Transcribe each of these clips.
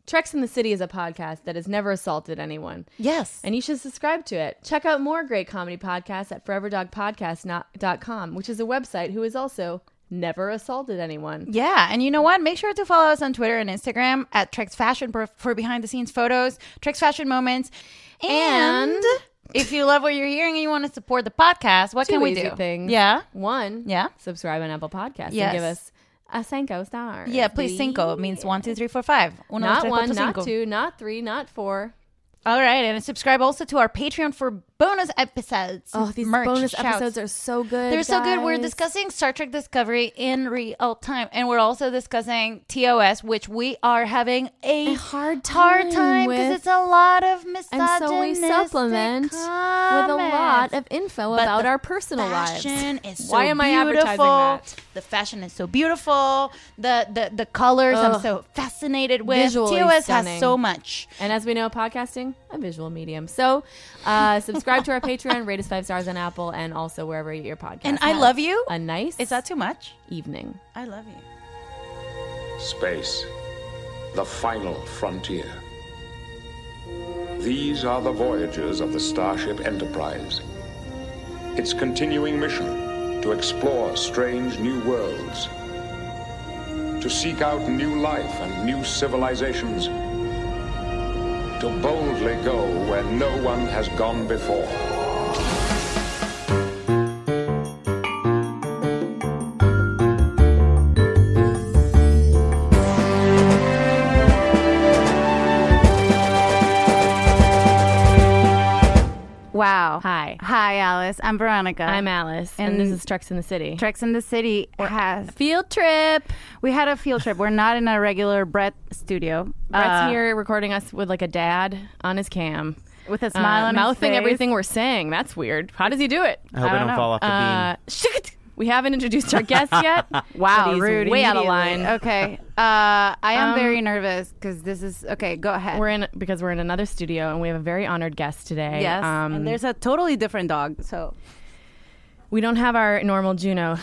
Treks in the City is a podcast that has never assaulted anyone. Yes. And you should subscribe to it. Check out more great comedy podcasts at foreverdogpodcast.com, which is a website who has also never assaulted anyone. Yeah, and you know what? Make sure to follow us on Twitter and Instagram at Trex Fashion for behind-the-scenes photos, Trex Fashion moments. And if you love what you're hearing and you want to support the podcast, what can we do? Things. Yeah. One, Yeah. subscribe on Apple Podcasts Yes. and give us a 5 stars. Yeah, please. Cinco. It means 1, 2, 3, 4, 5. Uno, Not dos, tres, 1, cuatro, not cinco. 2, not 3, not 4. All right, and subscribe also to our Patreon for bonus episodes. Oh, these merch, bonus shouts. episodes are so good. They're so good. We're guys. discussing Star Trek Discovery in real time. And we're also discussing TOS, which we are having a hard time because with. it's a lot of misogynistic And so we supplement with a lot of info about the our personal lives. fashion is so Why am I beautiful. advertising that? The fashion is so beautiful. The colors I'm so fascinated with. Visually TOS stunning. has so much. And as we know, podcasting, a visual medium. So subscribe to our Patreon, rate us 5 stars on Apple, and also wherever you get your podcast. And I Have love you. A nice Is that too much? evening. I love you. Space, the final frontier. These are the voyages of the Starship Enterprise. Its continuing mission to explore strange new worlds, to seek out new life and new civilizations, to boldly go where no one has gone before. Wow. Hi. Hi, Alice. I'm Veronica. I'm Alice, and this is Treks in the City. Treks in the City has... Field trip. We had a field trip. We're not in a regular Brett studio. Brett's here recording us with like a dad on his cam. With a smile on his mouthing face. everything we're saying. That's weird. How does he do it? I hope I don't fall off the beam. Shit. We haven't introduced our guest yet. Wow, but he's rude. way out of immediately. line. Okay. I am very nervous because this is... Okay, go ahead. We're in another studio, and we have a very honored guest today. Yes, and there's a totally different dog, so... We don't have our normal Juno,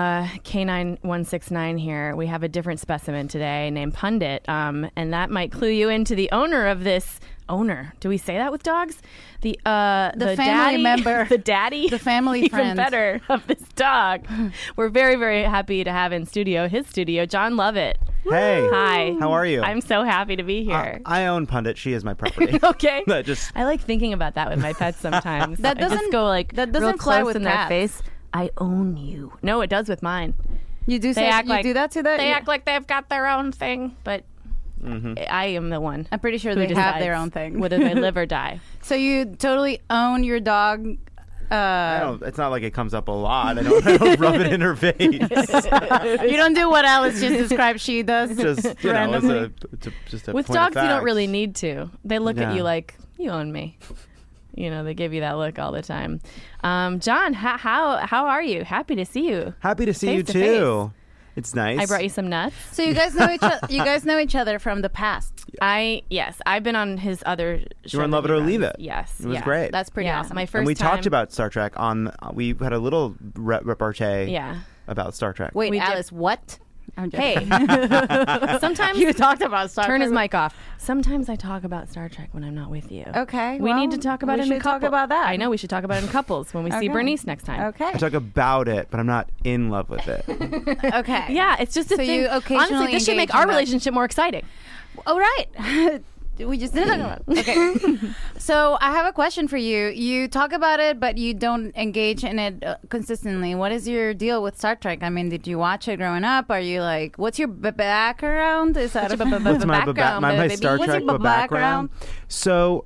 K9169 here. We have a different specimen today named Pundit, and that might clue you into the owner of this... Owner. Do we say that with dogs? The family daddy, member. the daddy, The family even friend. better of this dog. We're very, very happy to have in his studio, John Lovett. Hey. Hi. How are you? I'm so happy to be here. I own Pundit. She is my property. Okay. That just I like thinking about that with my pets sometimes. That I just doesn't- go like that doesn't real fly close with in their cats. face. I own you. No, it does with mine. You do They say act you like do that to that? They Yeah. act like they've got their own thing, but I am the one. I'm pretty sure who they have decides their own thing. whether they live or die. So you totally own your dog. I don't, it's not like it comes up a lot. I don't rub it in her face. You don't do what Alice just described she does. Just randomly. just a With point of dogs, you don't fact. really need to. They look at No. you like you own me. They give you that look all the time. John, how are you? Happy to see you. Happy to see Face you to too. It's nice. I brought you some nuts. So you guys know each other. You guys know each other from the past. Yes, I've been on his other show. You were in that Love he It or runs. Leave It. Yes, It was yeah. great. That's pretty Yeah, awesome. my first and we time. talked about Star Trek on. We had a little repartee. Yeah. About Star Trek. Wait, We did- Alice, what? I'm joking. Hey, sometimes you talked about Star turn Trek. his mic off. Sometimes I talk about Star Trek when I'm not with you. Okay, we well, need to talk about we it in should talk couples. about that. I know we should talk about it in couples when we see Okay. Bernice next time. Okay. I talk about it, but I'm not in love with it. Okay. Yeah, it's just a So thing. you occasionally Honestly, this should make engage our in that. relationship more exciting. Oh, right. We just didn't talk about it. Okay. So I have a question for you. You talk about it, but you don't engage in it consistently. What is your deal with Star Trek? I mean, did you watch it growing up? Are you like, what's your background? Is that What's my background, my baby? Star What's Trek your background? So,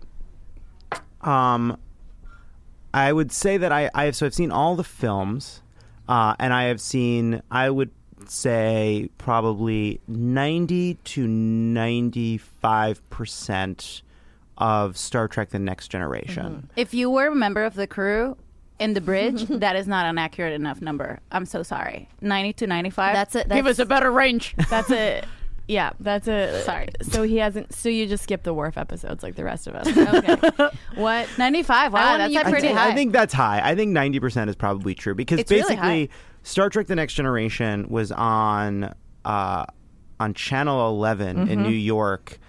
I would say that I've seen all the films, and I have seen, I would say, probably 90 to 95% of Star Trek: The Next Generation. If you were a member of the crew in the bridge, that is not an accurate enough number. I'm so sorry. 90 to 95? That's it. Give us a better range. That's it. Yeah, that's a. Sorry. So he hasn't. So you just skip the Worf episodes like the rest of us. Okay. What? 95. Wow, want that's you- like pretty high. I think that's high. I think 90% is probably true because It's really basically high. Star Trek: The Next Generation was on Channel 11 in New York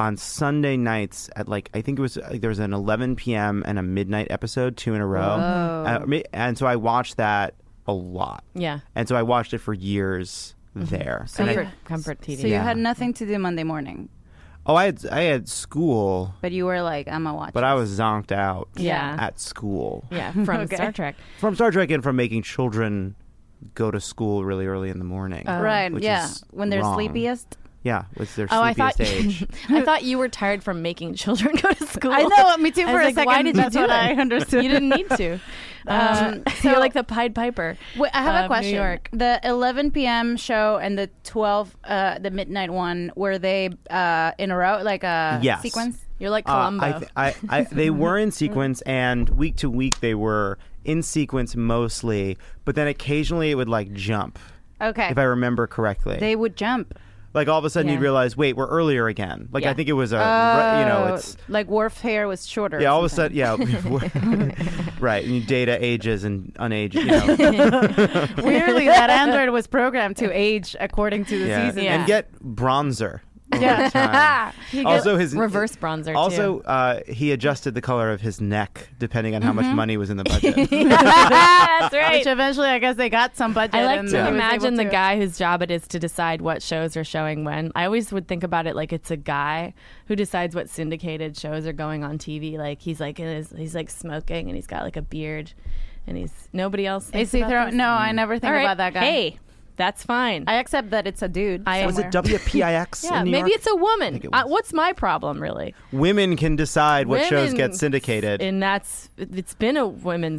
on Sunday nights at like, I think it was there was an 11 p.m. and a midnight episode, 2 in a row. And so I watched that a lot. Yeah. And so I watched it for years there. So And you- I- Comfort TV. So you Yeah. had nothing to do Monday morning, oh, I had school, but you were like, I'm a watch. but I was zonked out Yeah. at school Yeah, from Okay. Star Trek. from Star Trek and from making children go to school really early in the morning. right. which Yeah. is When they're wrong. sleepiest. Yeah, was their Oh, I sleepiest thought age. I thought you were tired from making children go to school. I know. Me too. I For was a like, second, why did you that's do what it? I understood. You didn't need to. You're like the Pied Piper. Wait, I have of a question. New York. The 11 p.m. show and the 12, the midnight one, were they in a row, like a Yes. sequence? You're like Columbo. They were in sequence, and week to week they were in sequence mostly, but then occasionally it would like jump, Okay. if I remember correctly. They would jump. Like all of a sudden Yeah. you'd realize, wait, we're earlier again. Like Yeah. I think it was it's like Worf's hair was shorter. or yeah. All of a something. sudden, yeah, right. And data ages and unages. You know, Weirdly, that android was programmed to age according to the yeah. season. Yeah. And get bronzer. over Yeah. time. Also, his reverse bronzer. Also, he adjusted the color of his neck depending on how much money was in the budget. That's right. Which eventually, I guess they got some budget. I like and to he was imagine able the to- guy whose job it is to decide what shows are showing when. I always would think about it like it's a guy who decides what syndicated shows are going on TV. Like he's like he's like smoking and he's got like a beard, and he's nobody else. Is Thinks he about throw? this? No, I never think All right. about that guy. Hey, that's fine. I accept that it's a dude. Was it WPIX yeah, in New maybe York? it's a woman. think it was. What's my problem, really? Women can decide what shows Women- get syndicated. And it's been a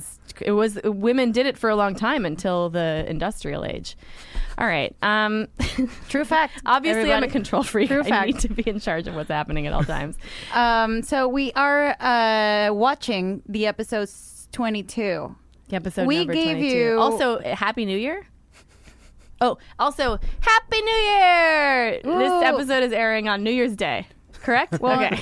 women did it for a long time until the industrial age. All right. True fact. Obviously, I'm everybody. a control freak. True I fact. need to be in charge of what's happening at all times. So we are watching the episodes 22. Episode We number gave 22. you- Also, Happy New Year. Oh, also Happy New Year! This Ooh. episode is airing on New Year's Day. Correct? Well- okay.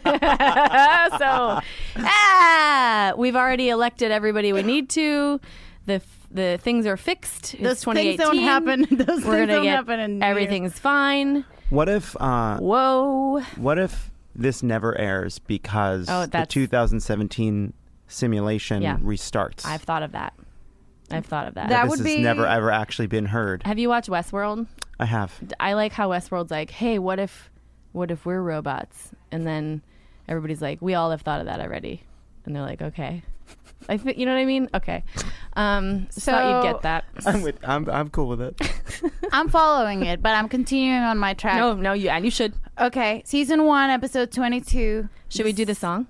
So, we've already elected everybody we need to. The things are fixed. It's Those 2018. things don't happen. Those We're things gonna don't get happen in New Year's. everything's fine. What if Whoa. this never airs because Oh, the that's- 2017 simulation Yeah. restarts? I've thought of that. That this would has be- never ever actually been heard. Have you watched Westworld? I have. I like how Westworld's like, hey, what if we're robots? And then everybody's like, we all have thought of that already. And they're like, okay. You know what I mean? Okay. Just thought you'd get that. I'm cool with it. I'm following it, but I'm continuing on my track. No, you should. Okay, season 1, episode 22. Should we do the song?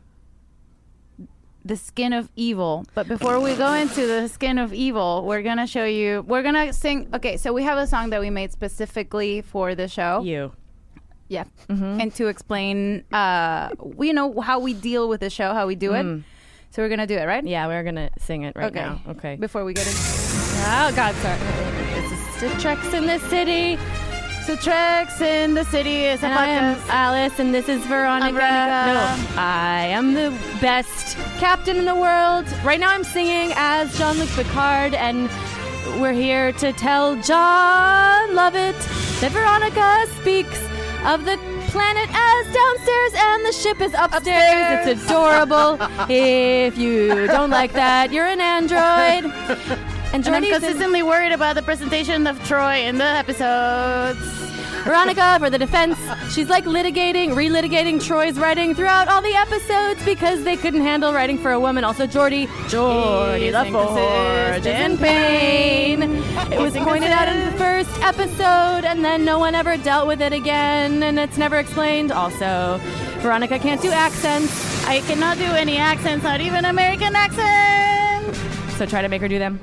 The Skin of Evil. But before we go into the Skin of Evil, we're gonna sing. Okay, so we have a song that we made specifically for the show. You. Yeah, and to explain, how we deal with the show, how we do it. So we're gonna do it, right? Yeah, we're gonna sing it right Okay. now. Okay. Before we get into Oh God, sorry. This is the Treks in the City, so Treks in the City is a and I am podcast. Alice, and this is Veronica. I'm Veronica. No, I am the best captain in the world. Right now, I'm singing as Jean-Luc Picard, and we're here to tell John Lovett that Veronica speaks of the planet as downstairs and the ship is upstairs. It's adorable. If you don't like that, you're an android. And And I'm Jordy's in consistently worried about the presentation of Troy in the episodes. Veronica for the defense. She's like relitigating Troy's writing throughout all the episodes because they couldn't handle writing for a woman. Also, Jordy the Forge is in pain. It was pointed out in the first episode, and then no one ever dealt with it again, and it's never explained. Also, Veronica can't do accents, I cannot do any accents, not even American accents. so try to make her do them.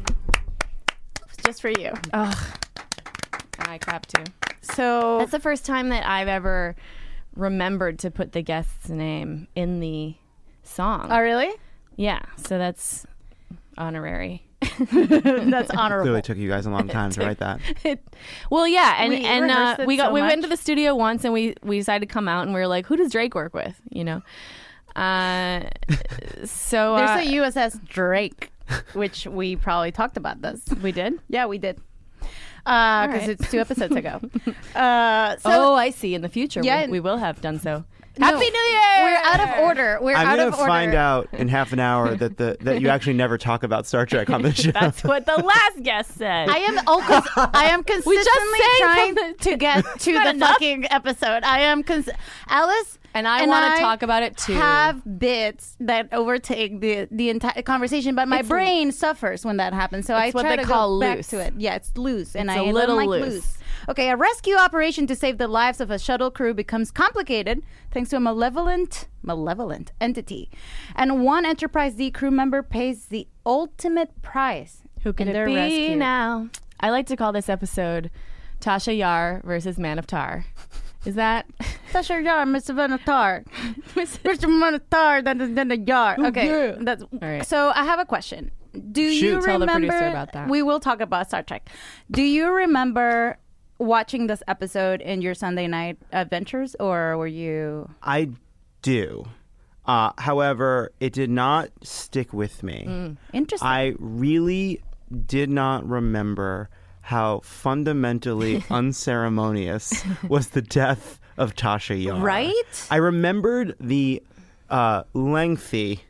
Just for you. Ugh. I clap too. So That's the first time that I've ever remembered to put the guest's name in the song. oh, really? Yeah, so that's honorary. That's honorable. Clearly took you guys a long time to write that. Well, yeah, and We rehearsed it we so went much. to the studio once, and we decided to come out, and we were like, who does Drake work with? You know, so There's a USS Drake, which we probably talked about this. we did. Yeah, we did. because it's 2 episodes ago. I see. In the future, Yeah. we will have done so. No, Happy New Year! We're out of order. I'm going to find out in half an hour that you actually never talk about Star Trek on the show. That's what the last guest said. I am consistently trying to get to the fucking episode. I am Alice. And I want to talk about it too. Have bits that overtake the entire conversation, but my brain suffers when that happens. So I what try they to call go back loose. to it. Yeah, it's loose, and It's I a little don't like loose. Okay, a rescue operation to save the lives of a shuttle crew becomes complicated thanks to a malevolent entity, and one Enterprise D crew member pays the ultimate price. Who can in it their be rescue. now? I like to call this episode Tasha Yar versus Man of Tar. Is that? Tasha Yar, Mr. Venatar. Mr. Venatar, then the Yar. Okay, that's All right. So I have a question. Do you Shoot. Tell the remember? producer about that. We will talk about Star Trek. Do you remember watching this episode in your Sunday night adventures, or were you? I do. However, it did not stick with me. Interesting. I really did not remember how fundamentally unceremonious was the death of Tasha Yar. Right? I remembered the lengthy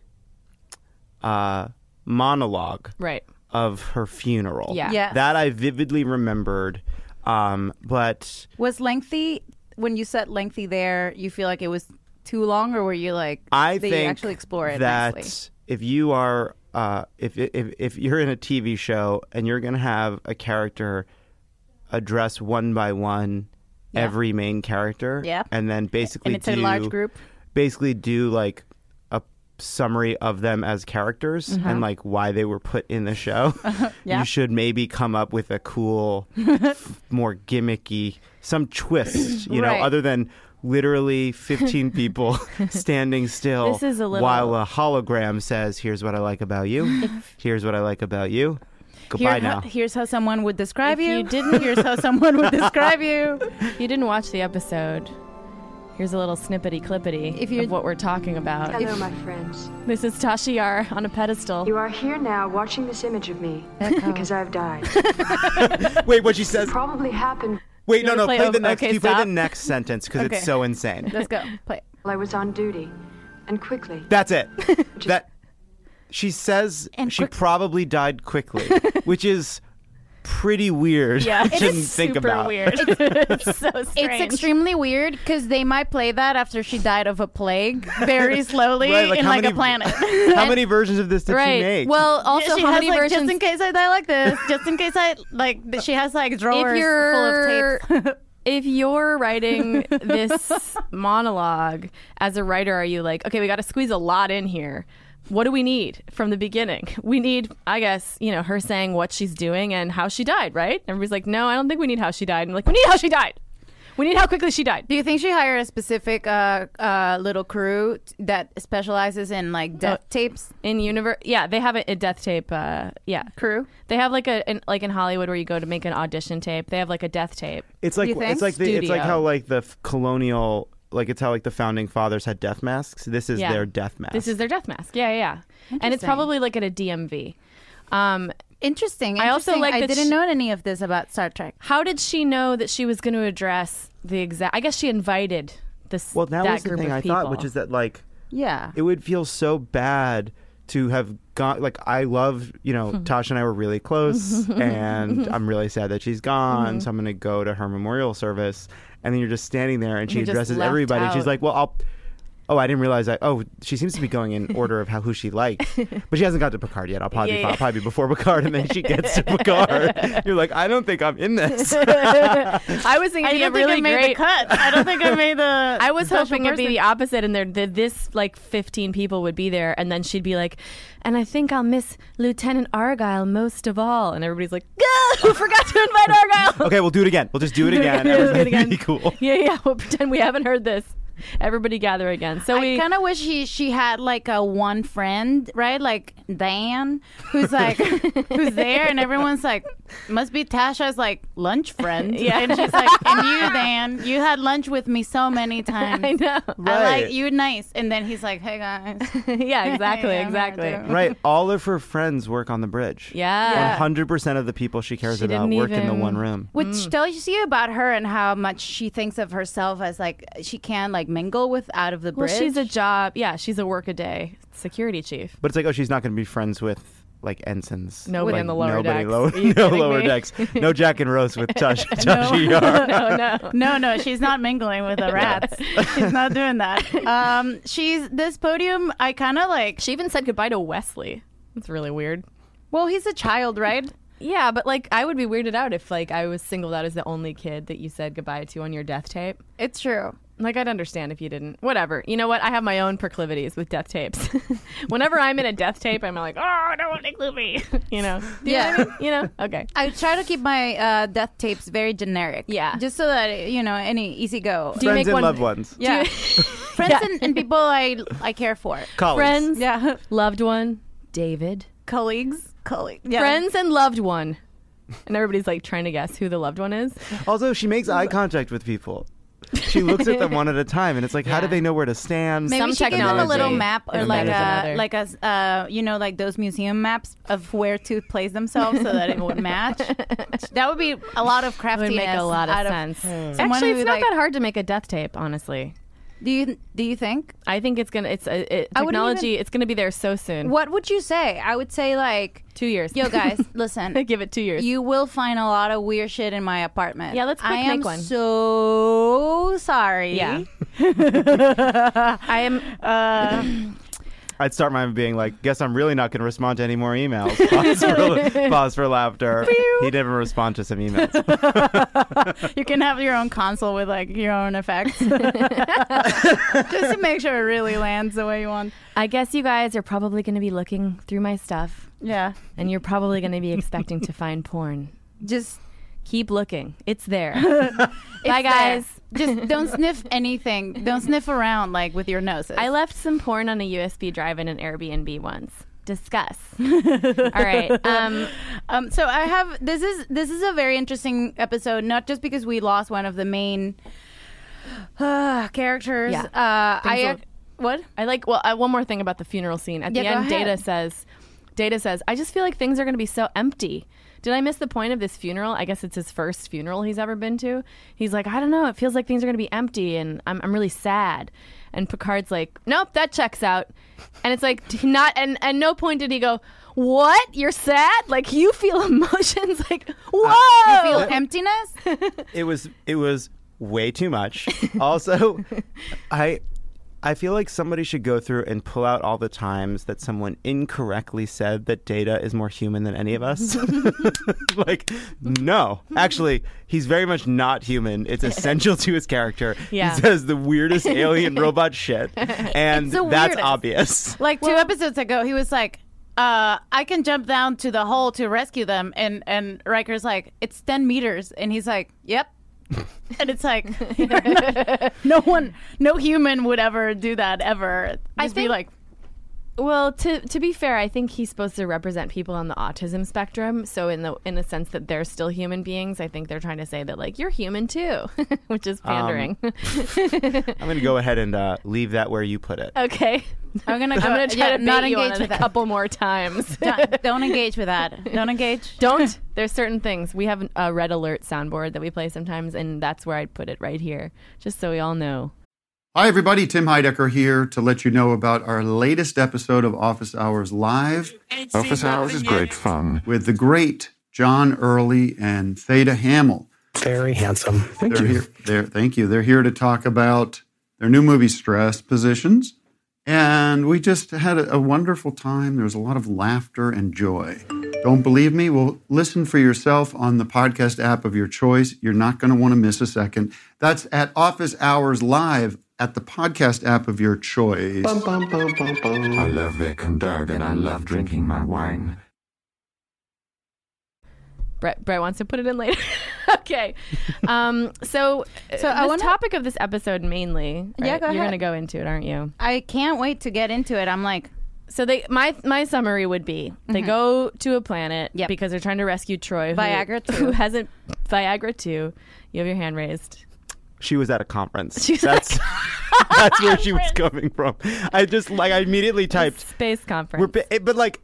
monologue Right. of her funeral. Yeah. Yes. That I vividly remembered. But Was lengthy when you said lengthy there? You feel like it was too long, or were you like? I they think actually explore it that nicely? if you are if you're in a TV show and you're going to have a character address one by one every main character, Yeah. and then basically And it's a large group. basically do like a summary of them as characters and like why they were put in the show, Yeah. you should maybe come up with a cool, more gimmicky, some twist, you know, Right. other than literally 15 people standing still This is a little- while a hologram says, "Here's what I like about you. Here's what I like about you. Goodbye now." Here's how someone would describe If you. you didn't- Here's how someone would describe you. If you didn't watch the episode, here's a little snippety clippity If you- of what we're talking about. Hello, my friends. This is Tasha Yar on a pedestal. You are here now watching this image of me because I've died. Wait, what she says? Probably happened Wait, no, wanna play play the over- next. okay, you play stop. the next sentence because Okay. it's so insane. Let's go. Play it. while I was on duty, and quickly. That's it. That she says And she quick- probably died quickly, which is pretty weird. Yeah, to think super about. weird. It's so strange. It's extremely weird because they might play that after she died of a plague very slowly Right, like in how like a many- planet. How many versions of this did she right. make? Well, also she how has many like, versions? just in case I die like this, just in case I like. She has like drawers you're- full of tapes. If you're writing this monologue as a writer, are you like, okay, we got to squeeze a lot in here? What do we need from the beginning? We need, I guess, her saying what she's doing and how she died, right? Everybody's like, no, I don't think we need how she died. And I'm like, we need how she died. We need how quickly she died. Do you think she hired a specific little crew that specializes in like death tapes? In universe, yeah, they have a death tape. Yeah, Crew? they have like like in Hollywood where you go to make an audition tape. They have like a death tape. it's like you think? it's like it's like Studio. how like the colonial, like it's how like the founding fathers had death masks. This is Yeah. their death mask. This is their death mask. Yeah, yeah, yeah. And it's Interesting. probably like at a DMV. Interesting. I also interesting. like I that didn't know any of this about Star Trek. How did she know that she was going to address the exact? I guess she invited this. well, that was the group thing of I people. thought, which is that like Yeah. it would feel so bad to have gone. Like I love, Tasha and I were really close, and I'm really sad that she's gone. So I'm going to go to her memorial service, and then you're just standing there, and she You're just addresses left everybody. And she's out. like, "Well, Oh, I didn't realize that. Oh, she seems to be going in order of who she liked, but she hasn't got to Picard yet. I'll probably be before Picard, and then she gets to Picard. You're like, I don't think I'm in this. I was thinking I it'd don't be think really I made great. the cut. I don't think I made the. I was special hoping it'd be person. the opposite, and this like 15 people would be there, and then she'd be like, "And I think I'll miss Lieutenant Argyle most of all," and everybody's like, "Who forgot to invite Argyle?" Okay, we'll do it again. We'll just do it again. We'll do it Everybody again. be cool. Yeah, we'll pretend we haven't heard this. Everybody gather again. So I kind of wish she had like a one friend, right? Like Dan, who's like who's there, and everyone's like, must be Tasha's like lunch friend. Yeah. And she's like, and you, Dan, you had lunch with me so many times. I know. I Right. like you, nice. And then he's like, hey guys. Yeah, exactly, Yeah, exactly. I'm gonna Right. All of her friends work on the bridge. Yeah. 100% of the people she cares She about didn't work in the even- one room. Which tells you about her and how much she thinks of herself as like she can like mingle with out of the Well, bridge. she's a job. Yeah, she's a work-a-day security chief. But it's like, oh, she's not going to be friends with like ensigns. Nobody Like, in the lower nobody decks. lower- Are you no kidding lower me? decks. No Jack and Rose with Tasha Yar. No, she's not mingling with the rats. She's not doing that. She's this podium. I kind of like. She even said goodbye to Wesley. That's really weird. Well, he's a child, right? Yeah, but like I would be weirded out if like I was singled out as the only kid that you said goodbye to on your death tape. It's true. Like I'd understand if you didn't. Whatever. You know what? I have my own proclivities with death tapes. Whenever I'm in a death tape, I'm like, oh, don't include me. You know? Do you know what I mean? You know? Okay. I try to keep my death tapes very generic. Yeah. Just so that you know, any easy go. Do you Friends make and one? loved ones. Yeah. Friends Yeah. and people I care for. Colleagues. Friends, Yeah. loved one, David. Colleagues. Yeah. Friends and loved one. And everybody's like trying to guess who the loved one is. Also, she makes eye contact with people. She looks at them one at a time, and it's like, how Yeah. do they know where to stand? Maybe Some she gave them a technology little map or is like better than a you know, like those museum maps of where to place themselves so that it would match. That would be a lot of craftiness. Would make a lot of out sense. someone Actually, who, it's not like- that hard to make a death tape, honestly. Do you think? I think it's gonna. It's I wouldn't technology. It's gonna be there so soon. What would you say? I would say like, 2 years. yo guys, listen. Give it 2 years. You will find a lot of weird shit in my apartment. Yeah, let's quick I am make one. so sorry. Yeah. I am. I'd start mine being like, guess I'm really not going to respond to any more emails. Pause for laughter. He didn't respond to some emails. You can have your own console with like your own effects, just to make sure it really lands the way you want. I guess you guys are probably going to be looking through my stuff, Yeah. and you're probably going to be expecting to find porn. Just Keep looking. It's there. it's Bye, guys. there. Just don't sniff anything. Don't sniff around like with your noses. I left some porn on a USB drive in an Airbnb once. Discuss. All right. So I have this is a very interesting episode, not just because we lost one of the main characters. Yeah. What? I like. Well, one more thing about the funeral scene. At the Yeah, go end, ahead. Data says, I just feel like things are going to be so empty. Did I miss the point of this funeral? I guess it's his first funeral he's ever been to. He's like, I don't know. It feels like things are going to be empty, and I'm really sad. And Picard's like, nope, that checks out. And it's like not. And at no point did he go, what? You're sad? Like you feel emotions? Like whoa. You feel emptiness? It was way too much. Also, I feel like somebody should go through and pull out all the times that someone incorrectly said that Data is more human than any of us. Like, no. Actually, he's very much not human. It's essential to his character. Yeah. He says the weirdest alien robot shit. And It's the that's weirdest. obvious. Like 2 episodes ago, he was like, I can jump down to the hole to rescue them. And Riker's like, it's 10 meters. And he's like, yep. And it's like, no human would ever do that ever. Just be think- like, Well, to be fair, I think he's supposed to represent people on the autism spectrum. So in a sense that they're still human beings, I think they're trying to say that like you're human too, which is pandering. I'm going to go ahead and leave that where you put it. Okay, I'm gonna I'm gonna try to not bait you on engage it with a that. couple more times. Don't engage with that. Don't engage. Don't. There's certain things. We have a red alert soundboard that we play sometimes, and that's where I'd put it right here, just so we all know. Hi, everybody. Tim Heidecker here to let you know about our latest episode of Office Hours Live Office Hours is great fun. with the great John Early and Theta Hamill. Very handsome. Thank you. Thank you. They're here to talk about their new movie, Stress Positions. And we just had a wonderful time. There was a lot of laughter and joy. Don't believe me? Well, listen for yourself on the podcast app of your choice. You're not going to want to miss a second. That's at Office Hours Live at the podcast app of your choice. Bum, bum, bum, bum, bum. I love Vic and Doug, and I love drinking my wine. Brett wants to put it in later. Okay. So I the wanna- topic of this episode mainly. Yeah, right? go You're ahead. going to go into it, aren't you? I can't wait to get into it. I'm like, So my summary would be they go to a planet Yep. because they're trying to rescue Troy, Viagra 2. who hasn't Viagra 2. You have your hand raised. She was at a conference. She was That's where she was coming from. I immediately typed. Space conference. But like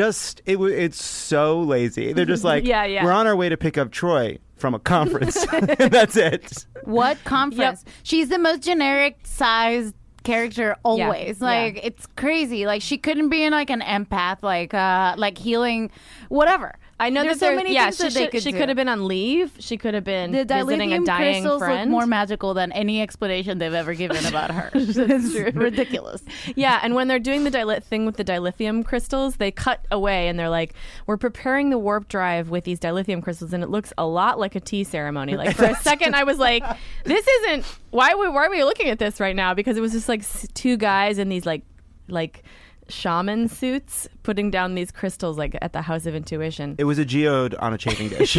it's so lazy. They're just like, Yeah. we're on our way to pick up Troy from a conference. That's it. what conference? She's the most generic sized character always. Yeah. Like it's crazy. Like she couldn't be in like an empath, like healing, whatever. I know There's that so many things that they could she do. could have been on leave. She could have been The visiting a dilithium dying crystals look friend. more magical than any explanation they've ever given about her. It's ridiculous. Yeah, and when they're doing the thing with the dilithium crystals, they cut away and they're like, "We're preparing the warp drive with these dilithium crystals," and it looks a lot like a tea ceremony. Like for a second, I was like, "This isn't why are we looking at this right now?" Because it was just like two guys in these like shaman suits putting down these crystals like at the House of Intuition. It was a geode on a chafing dish.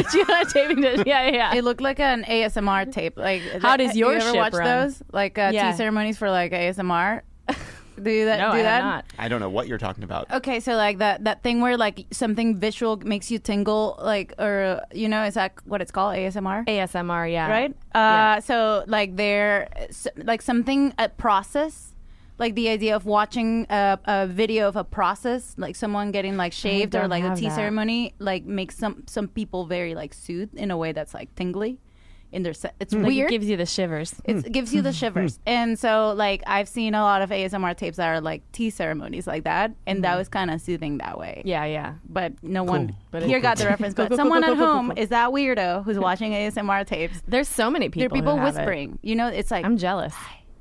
Yeah. It looked like an ASMR tape. Like, How does your you ever ship watch run? those? Like Yeah. tea ceremonies for like ASMR. Do you that? No, do I that? have not. I don't know what you're talking about. Okay, so like that thing where like something visual makes you tingle, like, or is that what it's called? ASMR. ASMR, yeah. Right? Yeah. So like like something, a process, like the idea of watching a video of a process, like someone getting like shaved or don't like a have tea that. ceremony, like makes some people very like soothed in a way that's like tingly in their it's Like, weird. it gives you the shivers. It gives you the shivers. And so like I've seen a lot of ASMR tapes that are like tea ceremonies like that, and that was kind of soothing that way. Yeah. But no one But here it- got the reference. Cool, But cool, someone cool, at cool, cool, home cool. is that weirdo who's watching ASMR tapes. There's so many There people. are people who have it. whispering. It's like I'm jealous.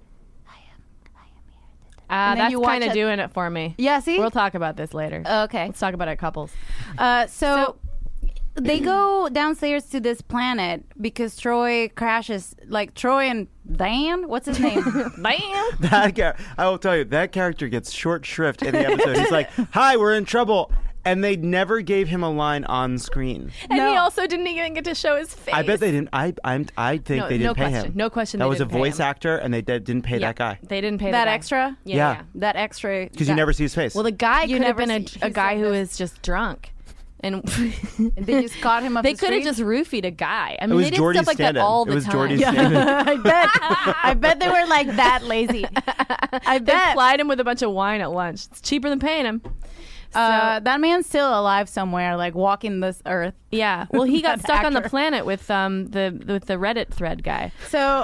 And then That's you watch kind of it- doing it for me. Yeah, see? We'll talk about this later. Okay. Let's talk about it couples. So they go downstairs to this planet because Troy crashes. Like Troy and Dan, what's his name? Bam! I will tell you, that character gets short shrift in the episode. He's like, "Hi, we're in trouble," and they never gave him a line on screen. And No. he also didn't even get to show his face. I bet they didn't. I think No, they didn't no pay question. him. No question That they was a didn't pay voice him. actor, and they didn't pay that guy They didn't pay that the guy. extra? Yeah. That extra. because you never see his face. Well, the guy You could have never been see- a he's guy like who this. is just drunk. And They just caught him up they the could have street? just roofied a guy. I it mean, was they did Jordy stuff like that Stanton. all the It was time. Jordy Stanton. I bet they were like that lazy. I They bet. plied him with a bunch of wine at lunch. It's cheaper than paying him. That man's still alive somewhere, like walking this earth. Yeah. Well, he got That stuck on the actor. planet with the Reddit thread guy. So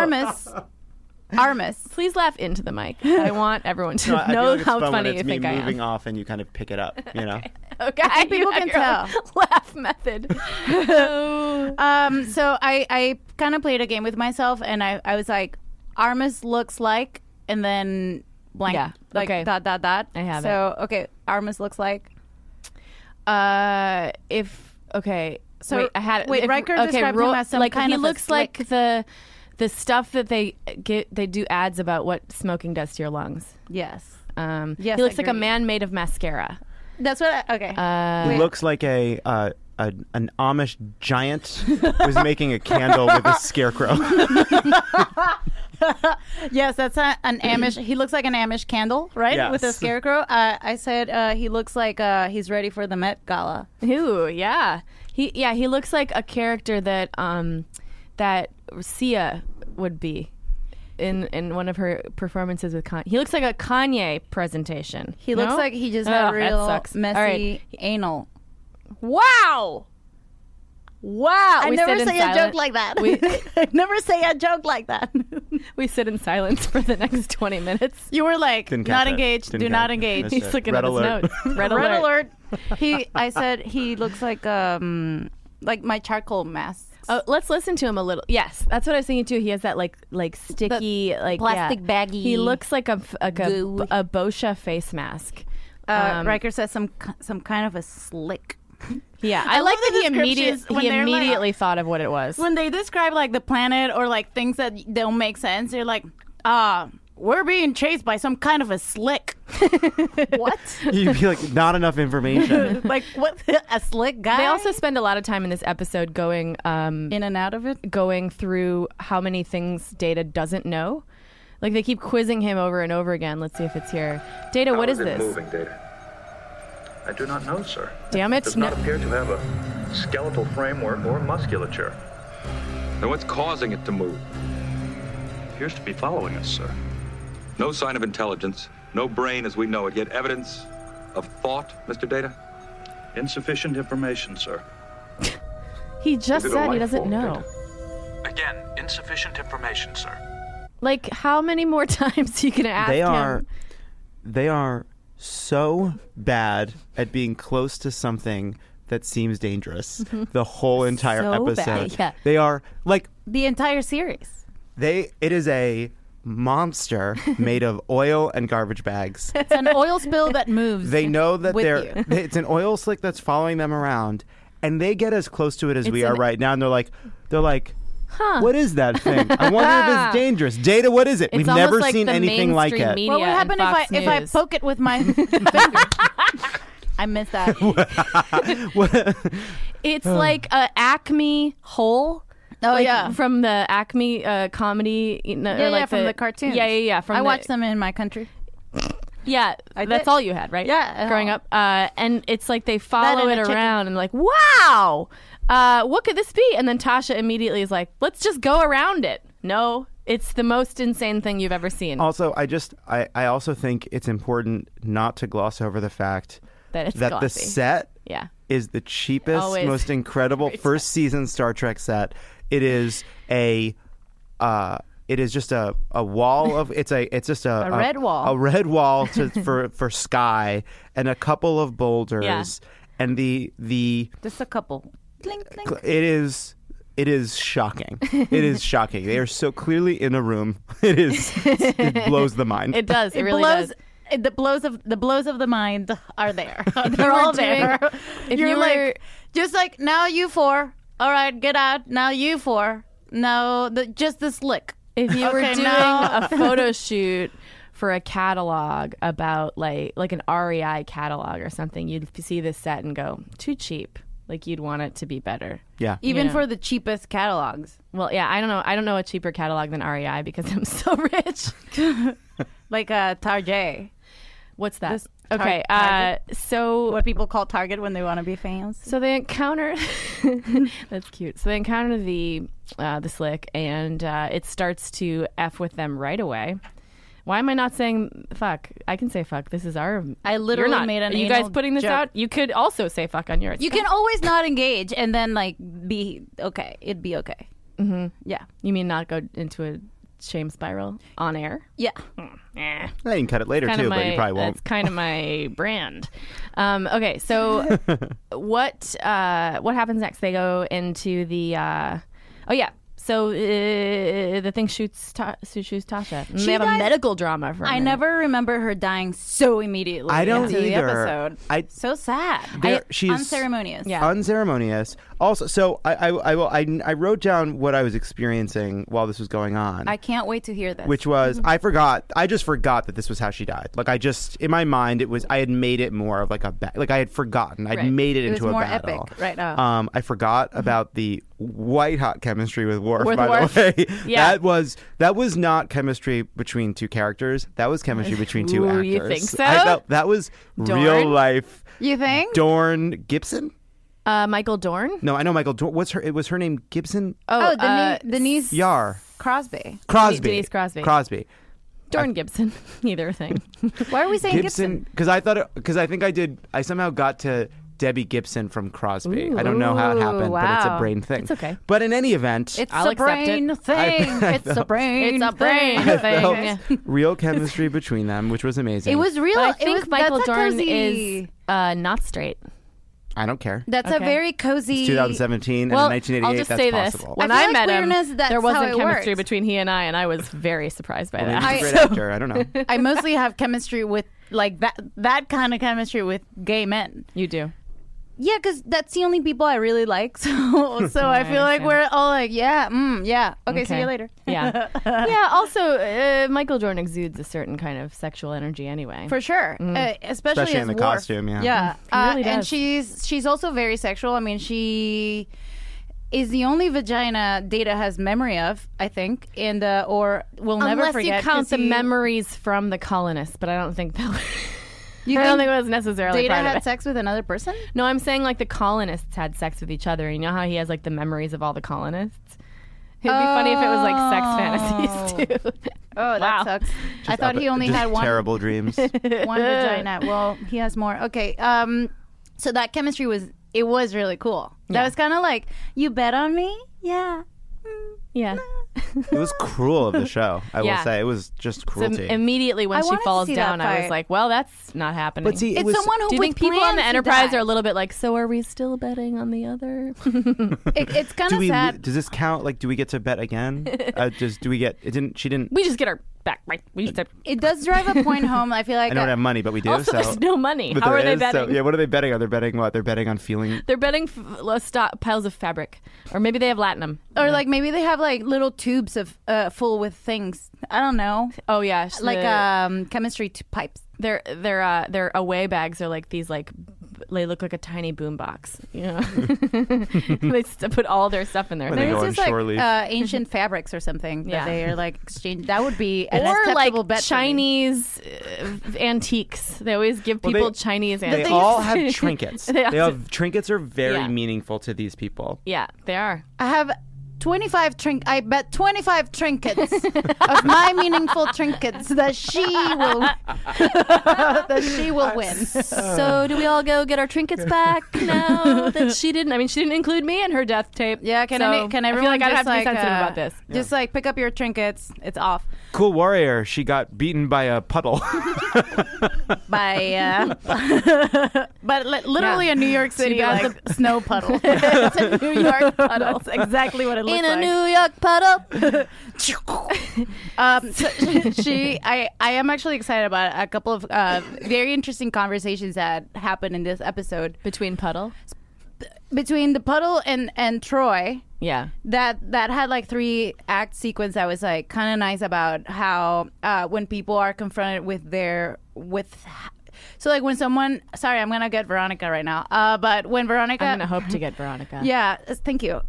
Armis. Please laugh into the mic. I want everyone to No, I feel know like it's how fun when funny it's you me think I am. moving off and you kind of pick it up. You know. Okay, I think people you have can your own laugh method. Oh. So I kind of played a game with myself, and I was like, Armis looks like, and then blank, Yeah, like okay. dot. I have so, okay, Armis looks like. So So, wait, I had it. wait, Riker described him as some like kind he of a looks like slick- the stuff that they do ads about what smoking does to your lungs. Yes. Yes, Yes, he looks like a agreed. man made of mascara. That's what okay. He looks like an Amish giant who's making a candle with a scarecrow. Yes, that's an Amish. He looks like an Amish candle, right? Yes. With a scarecrow. I said he looks like he's ready for the Met Gala. Ooh, yeah. He looks like a character that that Sia would be in one of her performances with Kanye. He looks like a Kanye presentation. He looks No? like he just Oh, had that real sucks. messy All right. anal. Wow. I We never sit in say a silence. joke like that. I never say a joke like that. We sit in silence for the next 20 minutes. You were like, Didn't not catch it. engaged. Didn't Do catch not it. engage. Missed He's it. looking Red at alert. his notes. Red Red alert. alert. I said he looks like my charcoal mask. Oh, let's listen to him a little. Yes, that's what I was thinking too. He has that like sticky plastic baggy He looks like a goo. Boscia face mask. Riker says some kind of a slick. Yeah, I I like love the that he descriptions when they're like- immediately thought of what it was. When they describe like the planet or like things that don't make sense, they're like, we're being chased by some kind of a slick. What? You'd be like, not enough information. Like, what? A slick guy? They also spend a lot of time in this episode going in and out of it? going through how many things Data doesn't know. Like, they keep quizzing him over and over again. Let's see if it's here. Data, what is How is it this? moving, Data? I do not know, sir. Damn it. It does not appear to have a skeletal framework or musculature. Then what's causing it to move? Appears to be following us, sir. No sign of intelligence, no brain as we know it, yet evidence of thought, Mr. Data? Insufficient information, sir. He just Is it a said he life doesn't form, know. Data? Again, insufficient information, sir. Like, how many more times are you going to ask him? They are so bad at being close to something that seems dangerous. The whole entire So episode. bad, yeah. They are like The entire series. it is a monster made of oil and garbage bags. It's an oil spill that moves. They know that with they're you. it's an oil slick that's following them around, and they get as close to it as we are right now, and they're like Huh. what is that thing? I wonder if it's dangerous. Data, what is it? It's We've almost never like seen the anything like mainstream it. media What would happen and if Fox I News. poke it with my finger? I missed that. It's like a Acme hole. Oh, like, yeah. from the Acme comedy. You know, Yeah, or like from the cartoons. Yeah. From I the, watched them in my country. Yeah, I that's did. all you had, right? Yeah, growing up. And it's like they follow and it a chicken. around and like, wow, what could this be? And then Tasha immediately is like, let's just go around it. No, it's the most insane thing you've ever seen. Also, I also think it's important not to gloss over the fact That it's the glossy. set Yeah. is the cheapest, Always. most incredible Great first season Star Trek set. It is just a wall of it's just a red wall. a red wall for sky and a couple of boulders Yeah. and the Just a couple. Clink, clink. it is shocking. It is shocking. They are so clearly in a room. It blows the mind. It does. It really blows, does. The blows of the mind are there. They're all there. if You're you were- like, just like, now you four. All right, get out. Now you four. No, just the slick. If you were Okay, doing now- a photo shoot for a catalog about like an REI catalog or something, you'd see this set and go, too cheap. Like, you'd want it to be better. Yeah. Even Yeah. for the cheapest catalogs. Well, yeah, I don't know a cheaper catalog than REI because I'm so rich. Like Target. What's that? This Okay, Target? so What people call Target when they want to be fans. so they encounter that's cute. So they encounter the slick, and it starts to F with them right away. Why am I not saying fuck? I can say fuck. This is our. I literally You're not. made an Are you guys anal putting this joke. out? You could also say fuck on yours. You can always not engage and then like be okay. It'd be okay. Mm-hmm. Yeah. You mean not go into a shame spiral on air? Yeah. Eh. You can cut it later too, but you probably won't. That's kind of my brand. Okay, so what happens next? They go into the. Oh yeah. So the thing shoots Tasha. And She they have a dies- medical drama for. a I minute. never remember her dying so immediately. I don't into the either. episode. So sad. She's Unceremonious. Yeah. unceremonious. Also, so I wrote down what I was experiencing while this was going on. I can't wait to hear this. Which was I just forgot that this was how she died. Like in my mind I had made it more of like I had forgotten. I'd Right. made it It was into a more battle. epic right now. I forgot about the white hot chemistry with Worf, With by Worf. the way. Yeah. That was not chemistry between two characters. That was chemistry between two Ooh, actors. you think so? I felt that was Dorn? real life. You think? Dorn Gibson? Michael Dorn. No, I know Michael Dorn. Was her name Gibson? Oh, Denise Yar. Crosby. Crosby. Denise Crosby. Crosby. Dorn Gibson. Either thing. Why are we saying Gibson? Because I think I somehow got to Debbie Gibson from Crosby. I don't know how it happened, but it's a wow. brain thing. It's okay. But in any event, It's I'll a accept brain it. thing. It's a brain. It's a brain thing. thing. felt real chemistry between them, which was amazing. It was real. But I it think was, Michael that's a Dorn cozy- is not straight. I don't care. That's a Okay. very cozy. It's 2017 and Well, in 1988 I'll just that's say possible. this: when I feel I, like met queerness, him, that's there how wasn't it chemistry works. between he and I was very surprised by Well, maybe that. he's a great actor. I don't know. I mostly have chemistry with like that kind of chemistry with gay men. You do. Yeah, because that's the only people I really like. So I feel like we're all like, yeah. Okay, see you later. Yeah. Yeah, also, Michael Jordan exudes a certain kind of sexual energy anyway. For sure. Especially Especially as in the Worf. costume, yeah. Yeah. He really and does. she's also very sexual. I mean, she is the only vagina Data has memory of, I think, and or will never Unless forget. you count 'cause the he- memories from the colonists, but I don't think that You I don't think think it was necessarily Data part of had it. sex with another person? No, I'm saying like the colonists had sex with each other. You know how he has like the memories of all the colonists? It'd be funny if it was like sex fantasies too. Oh, that Wow. sucks. I thought he only Just had one terrible dreams. vagina. Well, he has more. Okay. So that chemistry was really cool. That Yeah. was kind of like, you bet on me? Yeah. Yeah. It was cruel of the show, I Yeah. will say. It was just So cruelty. immediately when I she wanted to falls see that down, I was fight. like, well, that's not happening. but see, it It's was someone who do you think with people on the plans to Enterprise die. are a little bit like, so are we still betting on the other? It's kind of sad. does this count? Like, do we get to bet again? Do we get? It didn't. She didn't. We just get our back right. We just have, It does drive a point home. I feel like I don't have money, but we do. also, so. there's no money. But How there are they is, betting? So, yeah, what are they betting on? They're betting what? They're betting on feeling. They're betting piles of fabric, or maybe they have latinum, or like maybe they have like little tubes of full with things. I don't know. Oh yeah, Like chemistry pipes. their away bags are like these like they look like a tiny boombox. You know, they put all their stuff in there. When they Maybe go it's on just shore like leave. ancient fabrics or something Yeah. that they are like exchange. That would be an Or acceptable like bet for me. Chinese antiques. They always give Well, people they- Chinese They antiques. all have trinkets. They all do. Trinkets are very Yeah. meaningful to these people. Yeah, they are. I have 25 I bet 25 trinkets of my meaningful trinkets that she will win. So do we all go get our trinkets back now that she didn't? I mean, she didn't include me in her death tape. Yeah, can so everyone I feel like I'd just have to be like, sensitive about this. Just like pick up your trinkets. It's off Cool warrior. She got beaten by a puddle. by but literally Yeah. a New York City bad like snow puddle. It's a New York puddle. That's exactly what it looks In like. a New York puddle. I am actually excited about a couple of very interesting conversations that happened in this episode Between puddle. between the puddle and Troy. Yeah. That had like 3-act sequence that was like kind of nice about how when people are confronted so like when someone, sorry, I'm gonna get Veronica right now, but when Veronica, I'm gonna hope to get Veronica. yeah, thank you.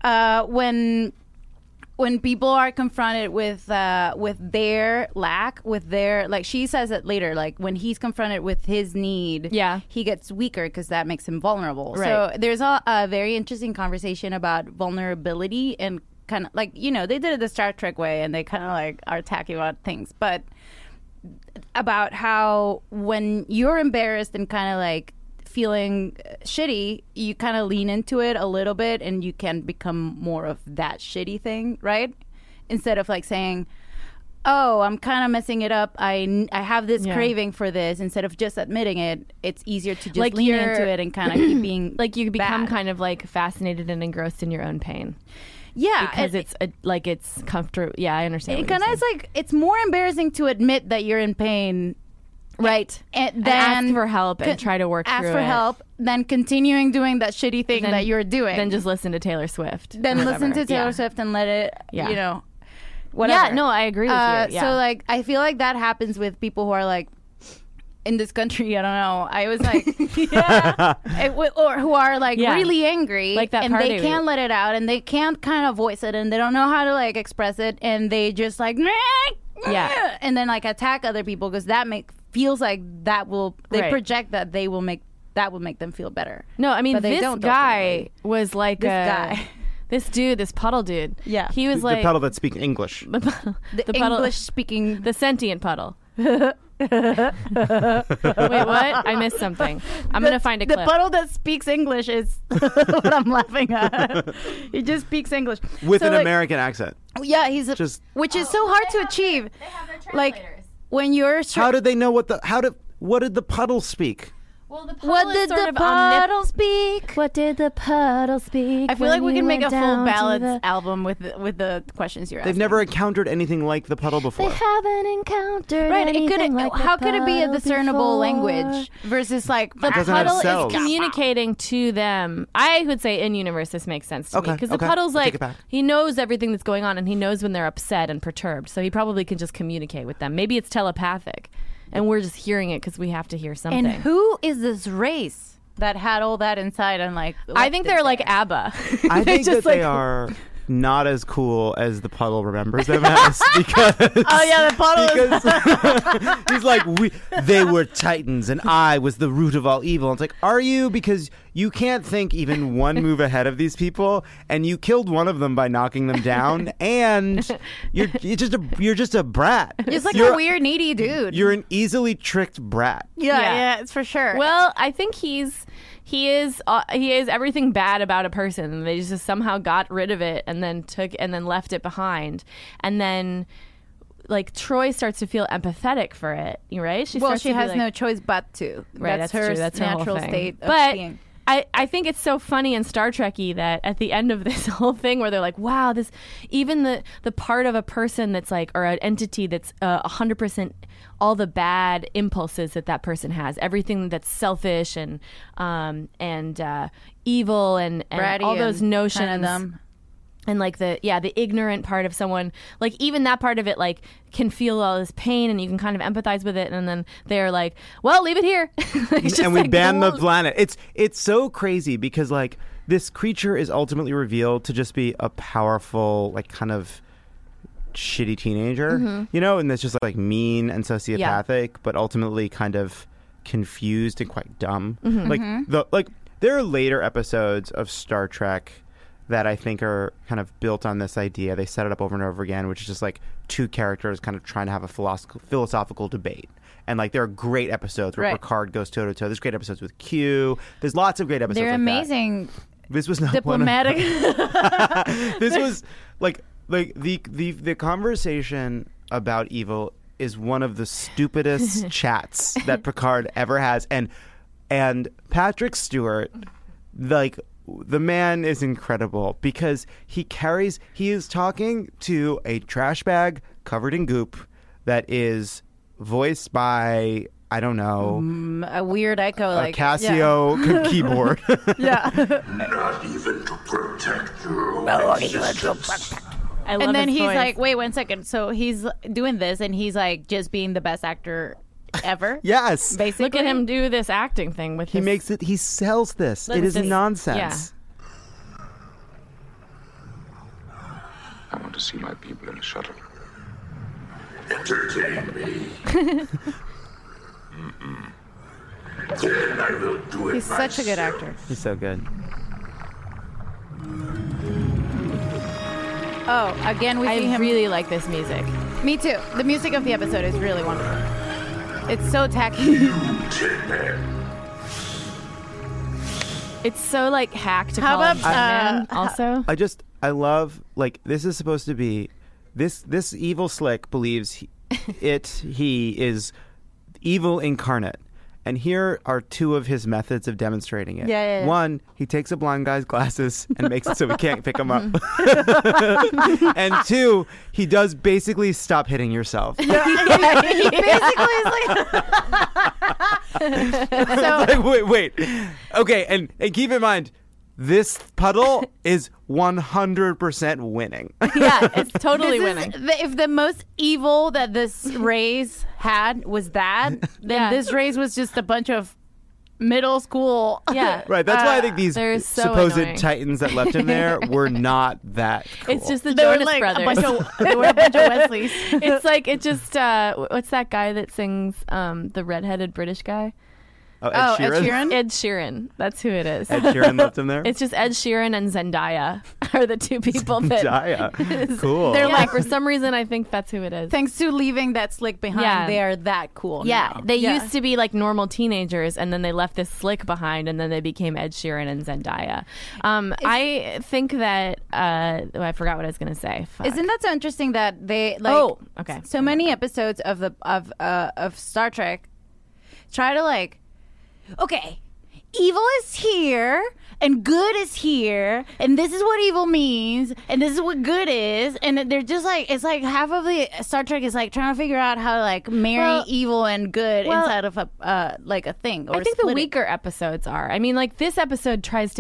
When people are confronted with their lack, with their, like she says it later, like when he's confronted with his need, Yeah. he gets weaker because that makes him vulnerable. Right. So there's a very interesting conversation about vulnerability and kind of like, you know, they did it the Star Trek way and they kind of like are tacky about things, but about how when you're embarrassed and kind of like feeling shitty, you kind of lean into it a little bit and you can become more of that shitty thing, right? Instead of like saying, oh, I'm kind of messing it up. I have this Yeah. craving for this. Instead of just admitting it, it's easier to just Like lean you're- into it and kind of keep being Like you become bad. kind of like fascinated and engrossed in your own pain yeah, because and it's comfortable. Yeah, I understand. it what you're kind of is saying. like it's more embarrassing to admit that you're in pain, right. and Ask then for help and try to work ask through for it. help, then continuing doing that shitty thing Then- that you're doing. Then just listen to Taylor Swift. then or listen to whatever. Taylor Yeah. Swift and let it, Yeah. you know, whatever. Yeah, no, I agree with you. Yeah. So like, I feel like that happens with people who are like in this country. I don't know. I was like, or who are like Yeah. really angry, Like that and party they we- can't let it out, and they can't kind of voice it, and they don't know how to like express it, and they just like, Yeah. and then like attack other people because that feels like that will they Right. project that they will make that will make them feel better. No, I mean But they this don't guy was like This guy. this dude, this puddle dude. Yeah. he was The like puddle that speaks English. the puddle, The puddle- English speaking. the sentient puddle. Wait, what? I missed something. I'm gonna find a The clip. puddle that speaks English is what I'm laughing at. He just speaks English With So, an like, American accent. Yeah, he's Just- which is so hard to achieve. Like when you're How did they know what did the puddle speak? Well, the puddle What is did sort the of puddle speak? What did the puddle speak? I feel like we when can you make a went full down to ballads the- album with the questions you're asking. They've never encountered anything like the puddle before. They haven't encountered Right, it could. anything like the How could it be a puddle discernible before? language versus like The doesn't have puddle cells. is communicating to them. I would say in universe this makes sense to me Okay, because okay. the puddle's Take like it back. he knows everything that's going on and he knows when they're upset and perturbed, so he probably can just communicate with them. Maybe it's telepathic, and we're just hearing it because we have to hear something. And who is this race that had all that inside and like? I think they're like there? ABBA. I think just that they like- are not as cool as the puddle remembers them as because Oh yeah, the puddle is. because he's like they were titans and I was the root of all evil. It's like, are you? Because you can't think even one move ahead of these people, and you killed one of them by knocking them down, and you're just a brat. It's like You're- a weird needy dude. You're an easily tricked brat. yeah, it's for sure. Well, I think he is everything bad about a person. They just somehow got rid of it and then left it behind, and then like Troy starts to feel empathetic for it. Right? She starts to be has like- no choice but to. Right, that's that's her true. That's her whole natural thing. state of But being. I think it's so funny and Star Trek-y that at the end of this whole thing where they're like, wow, this even the part of a person that's like, or an entity that's 100% all the bad impulses that person has, everything that's selfish and evil and Bratty all those and notions. kinda dumb. And like the ignorant part of someone, like even that part of it, like can feel all this pain, and you can kind of empathize with it. And then they're like, "Well, leave it here," It's just And we like, ban the "Whoa." planet. It's so crazy because like this creature is ultimately revealed to just be a powerful, like kind of shitty teenager, you know, and that's just like mean and sociopathic, but ultimately kind of confused and quite dumb. Like there are later episodes of Star Trek that I think are kind of built on this idea. They set it up over and over again, which is just like two characters kind of trying to have a philosophical debate. And like there are great episodes where Right. Picard goes toe to toe. There's great episodes with Q. There's lots of great episodes. They're like that. amazing. This was not Diplomatic. This was like the conversation about evil is one of the stupidest chats that Picard ever has, and Patrick Stewart, like. The man is incredible because he is talking to a trash bag covered in goop that is voiced by, I don't know, A weird echo, a like Casio keyboard. Yeah. Not even to protect your own existence. I love And then his he's voice. like, wait 1 second. So he's doing this, and he's like just being the best actor ever. Yes. Basically. look at him do this acting thing with He sells this. Look It at is this- nonsense. I want to see my people in the shuttle. Entertain me. Then I will do it He's such a good actor. He's so good. Oh, again, we see I him. really like this music. Me too. The music of the episode is really wonderful. It's so tacky. It's so like hack to How call him about, Iron Man also. I love, like, this is supposed to be this evil slick believes he is evil incarnate. And here are two of his methods of demonstrating it. Yeah. One, he takes a blind guy's glasses and makes it so we can't pick him up. And two, he does basically stop hitting yourself. He basically is like. So Like, wait. Okay, and keep in mind, this puddle is 100% winning. Yeah, it's totally this winning. is if the most evil that this race had was that, then Yeah. this race was just a bunch of middle school. Yeah. Right, that's why I think these they're so supposed annoying. titans that left him there were not that cool. It's just the They were Jonas like Brothers. they were a bunch of Wesleys. It's like it just what's that guy that sings the redheaded British guy? Ed Ed Sheeran? Sheeran? Ed Sheeran. That's who it is. Ed Sheeran left him there? It's just Ed Sheeran and Zendaya are the two people that. Zendaya. Cool. They're Yeah, like- for some reason I think that's who it is. Thanks to leaving that slick behind, Yeah. they are that cool. Yeah, now. they used to be like normal teenagers, and then they left this slick behind, and then they became Ed Sheeran and Zendaya. I think that I forgot what I was going to say. Fuck. Isn't that so interesting that they like? Oh, okay. So many episodes of Star Trek try to like okay, evil is here and good is here, and this is what evil means, and this is what good is, and they're just like, it's like half of the Star Trek is like trying to figure out how to like marry evil and good inside of a like a thing. Or I think the split it. weaker episodes are. I mean, like this episode tries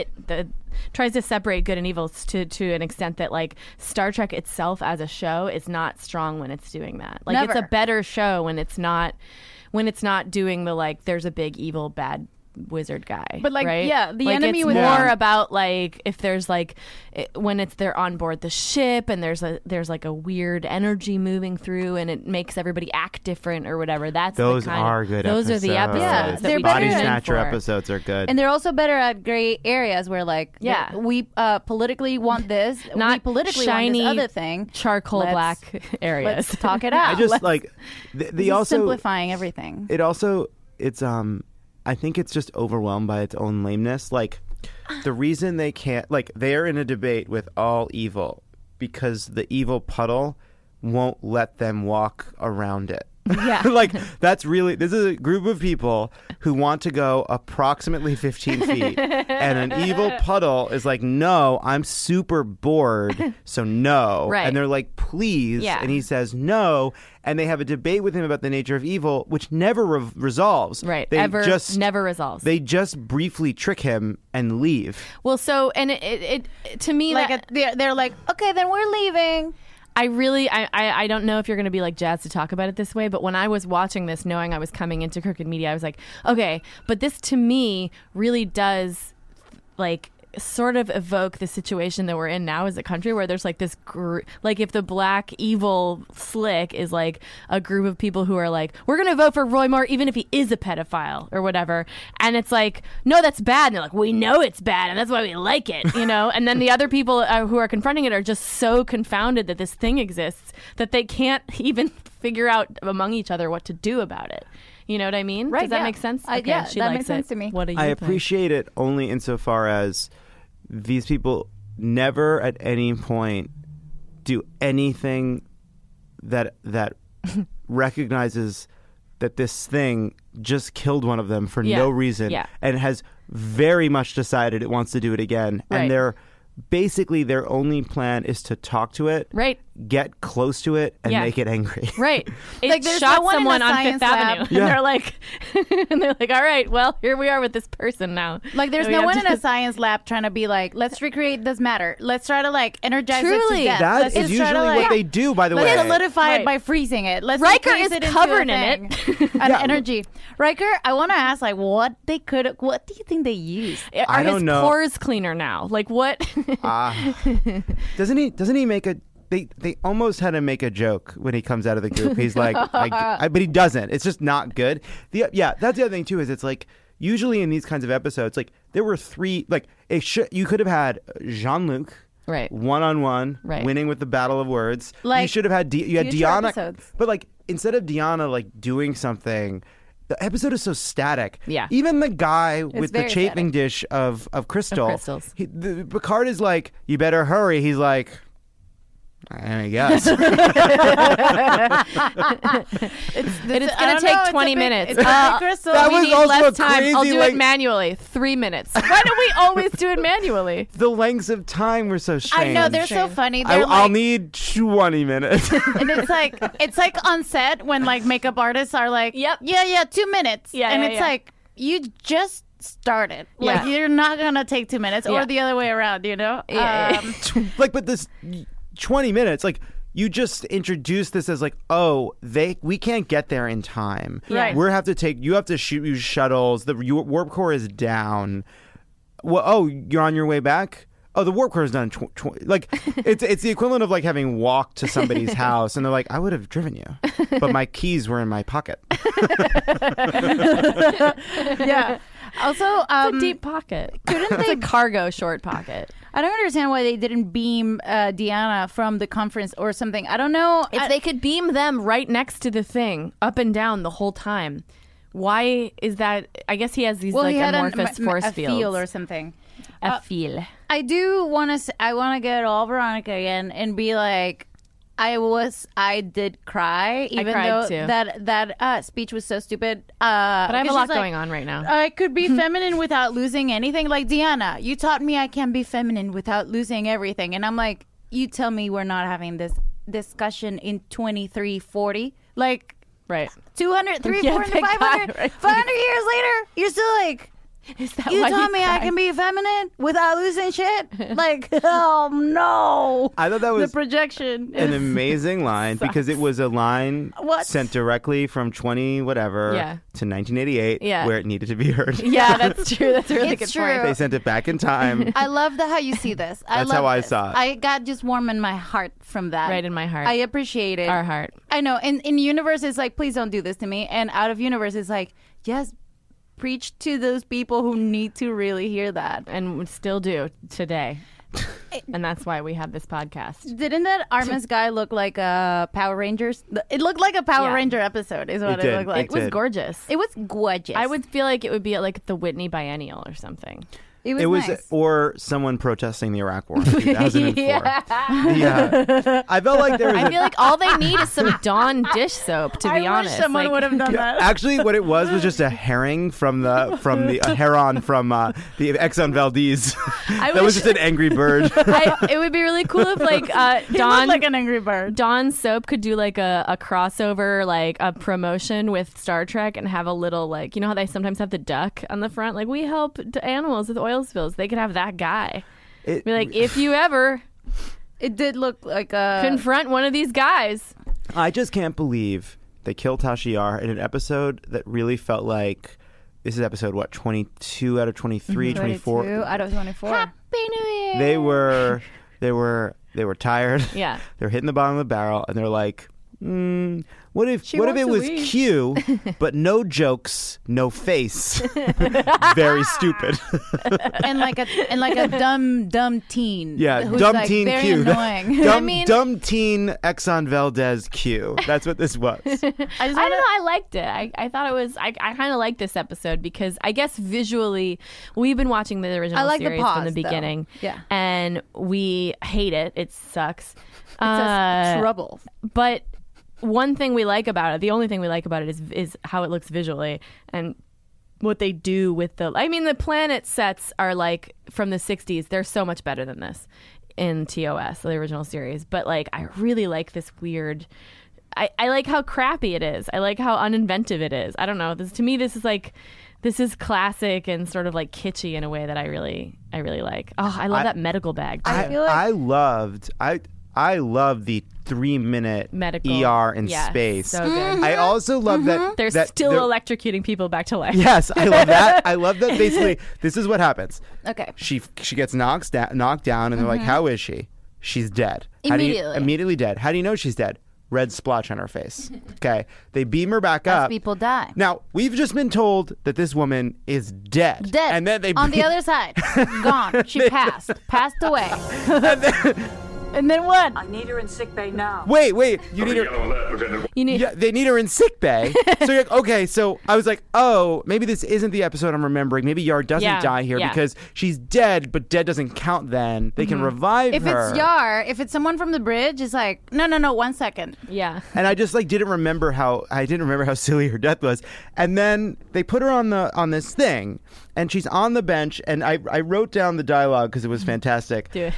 to separate good and evil to an extent that like Star Trek itself as a show is not strong when it's doing that. Like Never. it's a better show when it's not doing the like there's a big evil bad wizard guy, But, like, right? yeah, the like, enemy it's was- more Yeah. about like if there's like when it's they're on board the ship and there's like a weird energy moving through and it makes everybody act different or whatever. That's Those the kind are of, good those episodes. are the episodes Yeah, that they're we better Body tune in Snatcher for. episodes are good. And they're also better at gray areas where, like, Yeah. we politically want this, Not we politically shiny want this other thing. charcoal Let's- black areas. Let's talk it out. I just Let's- like this the is also simplifying everything. it's I think it's just overwhelmed by its own lameness. Like the reason they can't, like, they're in a debate with all evil because the evil puddle won't let them walk around it. Yeah. Like this is a group of people who want to go approximately 15 feet and an evil puddle is like, no, I'm super bored, so no. Right. And they're like, please. Yeah. And he says no. And they have a debate with him about the nature of evil, which never resolves. Right. They Never resolves. They just briefly trick him and leave. Well, so, and it to me, Like, they're like, okay, then we're leaving. I don't know if you're going to be like jazzed to talk about it this way, but when I was watching this, knowing I was coming into Crooked Media, I was like, okay, but this to me really does like sort of evoke the situation that we're in now as a country where there's like this like if the black evil slick is like a group of people who are like, we're going to vote for Roy Moore even if he is a pedophile or whatever, and it's like, no, that's bad, and they're like, we know it's bad and that's why we like it, you know. And then the other people who are confronting it are just so confounded that this thing exists that they can't even figure out among each other what to do about it. You know what I mean? Right, Does that yeah. make sense? Yeah, she that likes makes sense it. to me. What do you I think? appreciate it only insofar as these people never at any point do anything that recognizes that this thing just killed one of them for Yeah. no reason Yeah. and has very much decided it wants to do it again. Right. And basically their only plan is to talk to it, Right. get close to it, and Yeah. make it angry. Right. It Like, there's shot no one in someone a on science Fifth lab. Avenue. Yeah. And they're like, all right, well, here we are with this person now. Like, there's And we no have one to- in a science lab trying to be like, let's recreate this matter. Let's try to like energize it Truly. to death. That Let's is just try usually to, like, what they do, by the way. Let's solidify Right. it by freezing it. Let's Riker freeze is it into covered a in it. thing. An energy. Riker, I want to ask, like, what do you think they use? Are don't his know. pores cleaner now? Like what? Doesn't he make a they almost had him make a joke when he comes out of the group. He's like, but he doesn't. It's just not good. That's the other thing too. Is it's like usually in these kinds of episodes, like there were three. Like you could have had Jean-Luc, Right. one-on-one, Right. winning with the battle of words. Like you should have had you had future Deanna, episodes. but like instead of Deanna like doing something. The episode is so static. Yeah. Even the guy with the very chafing dish of Crystal, crystals. Picard is like, you better hurry. He's like, I guess. It's going to take 20 minutes. Crystal. That We was need also less a time. I'll crazy, do like- it manually. 3 minutes. Why do we always do it manually? The lengths of time were so I strange. know they're so funny. They're I'll like, need 20 minutes. and it's like on set when like makeup artists are like, Yep. yeah, 2 minutes, Yeah, and yeah, it's yeah. like you just started. Like Yeah. you're not gonna take 2 minutes, Yeah. or the other way around. You know? Yeah. Like, but this 20 minutes, like, you just introduce this as like, oh, we can't get there in time. Right. You have to use shuttles. Your warp core is down. Well, oh, you're on your way back? Oh, the warp core is done. Like, it's the equivalent of like having walked to somebody's house and they're like, I would have driven you, but my keys were in my pocket. Yeah. Also, It's a deep pocket. It's a cargo short pocket. I don't understand why they didn't beam Deanna from the conference or something. I don't know. If they could beam them right next to the thing, up and down the whole time, why is that? I guess he has these like he had amorphous force a fields. field or something. A feel. I do want to. I want to get all Veronica again and be like, I did cry, even cried though too. that speech was so stupid. But I have a lot going on right now. I could be feminine without losing anything. Like, Deanna, you taught me I can be feminine without losing everything. And I'm like, you tell me we're not having this discussion in 2340. Like, Right. 200, 300, Yeah, 400, thank 500, God, right? 500 years later, you're still like, Is that you why taught me I cried? can be feminine without losing shit? Like, oh no. I thought that was the projection. an amazing line because it was a line What? sent directly from 20 whatever Yeah. to 1988 Yeah. where it needed to be heard. Yeah, that's true. That's a really It's good true. point. They sent it back in time. I love how you see this. That's how I saw it. I got just warm in my heart from that. Right in my heart. I appreciate it. Our heart. I know. And in universe, it's like, please don't do this to me. And out of universe, it's like, yes, preach to those people who need to really hear that. And we still do today. And that's why we have this podcast. Didn't that Artemis guy look like a Power Rangers? It looked like a Power Yeah. Ranger episode, is what It it, did. looked like. It was did. gorgeous. It was gorgeous. I would feel like it would be at like the Whitney Biennial or something. It was, It was, nice. or someone protesting the Iraq War in 2004. Yeah. Yeah. I felt like there was. I feel like all they need is some Dawn dish soap, to be I honest. wish someone Like, would have done that. Actually, what it was just a herring from the a heron from the Exxon Valdez. I That was wish- just an angry bird. it would be really cool if like He Dawn looked like an angry bird. Dawn Soap could do like a crossover, like a promotion with Star Trek and have a little like, you know how they sometimes have the duck on the front? Like, we help animals with oil spills. They could have that guy. It- Be like, if you ever It did look like a... confront one of these guys. I just can't believe they killed Tasha Yar in an episode that really felt like this is episode 22 out of 23, 24. 22 out of 24. Happy New Year. They were tired. Yeah. They're hitting the bottom of the barrel, and they're like, what if She it wants to was leave. Q, but no jokes, no face, very stupid. and like a dumb teen. Yeah, who's dumb like teen very Q. annoying. Dumb teen Exxon Valdez Q. That's what this was. I just I don't wanna- know. I liked it. I thought it was. I kind of liked this episode because I guess visually, we've been watching the original I like the series from pause, the though. beginning. Yeah. And we hate it. It sucks. It says trouble. But one thing we like about it, the only thing we like about it is how it looks visually and what they do with the. I mean, the planet sets are like from the 60s. They're so much better than this in TOS, the original series. But like, I really like this weird. I like how crappy it is. I like how uninventive it is. I don't know. To me, this is classic and sort of like kitschy in a way that I really like. Oh, I love that medical bag too. I feel like- I love the 3-minute Medical. ER in Yeah, space. so good. I also love that They're that still they're- electrocuting people back to life. Yes, I love that. I love that. Basically, this is what happens. Okay. She gets knocked down, and they're like, "How is she?" She's dead. How do you- Immediately. immediately dead. How do you know she's dead? Red splotch on her face. Okay. They beam her back up. People die. Now, we've just been told that this woman is dead. Dead. And then they on the other side. Gone. She passed away. And then what? I need her in sickbay now. Wait, you need her. Yellow alert, Lieutenant. You need. Yeah, they need her in sick bay. So you're like, okay, so I was like, oh, maybe this isn't the episode I'm remembering. Maybe Yar doesn't Yeah, die here yeah. because she's dead, but dead doesn't count then. They can revive If her. it's Yar, if it's someone from the bridge, it's like, no, 1 second. Yeah. And I just like didn't remember how silly her death was. And then they put her on this thing, and she's on the bench. And I wrote down the dialogue because it was fantastic. Do it.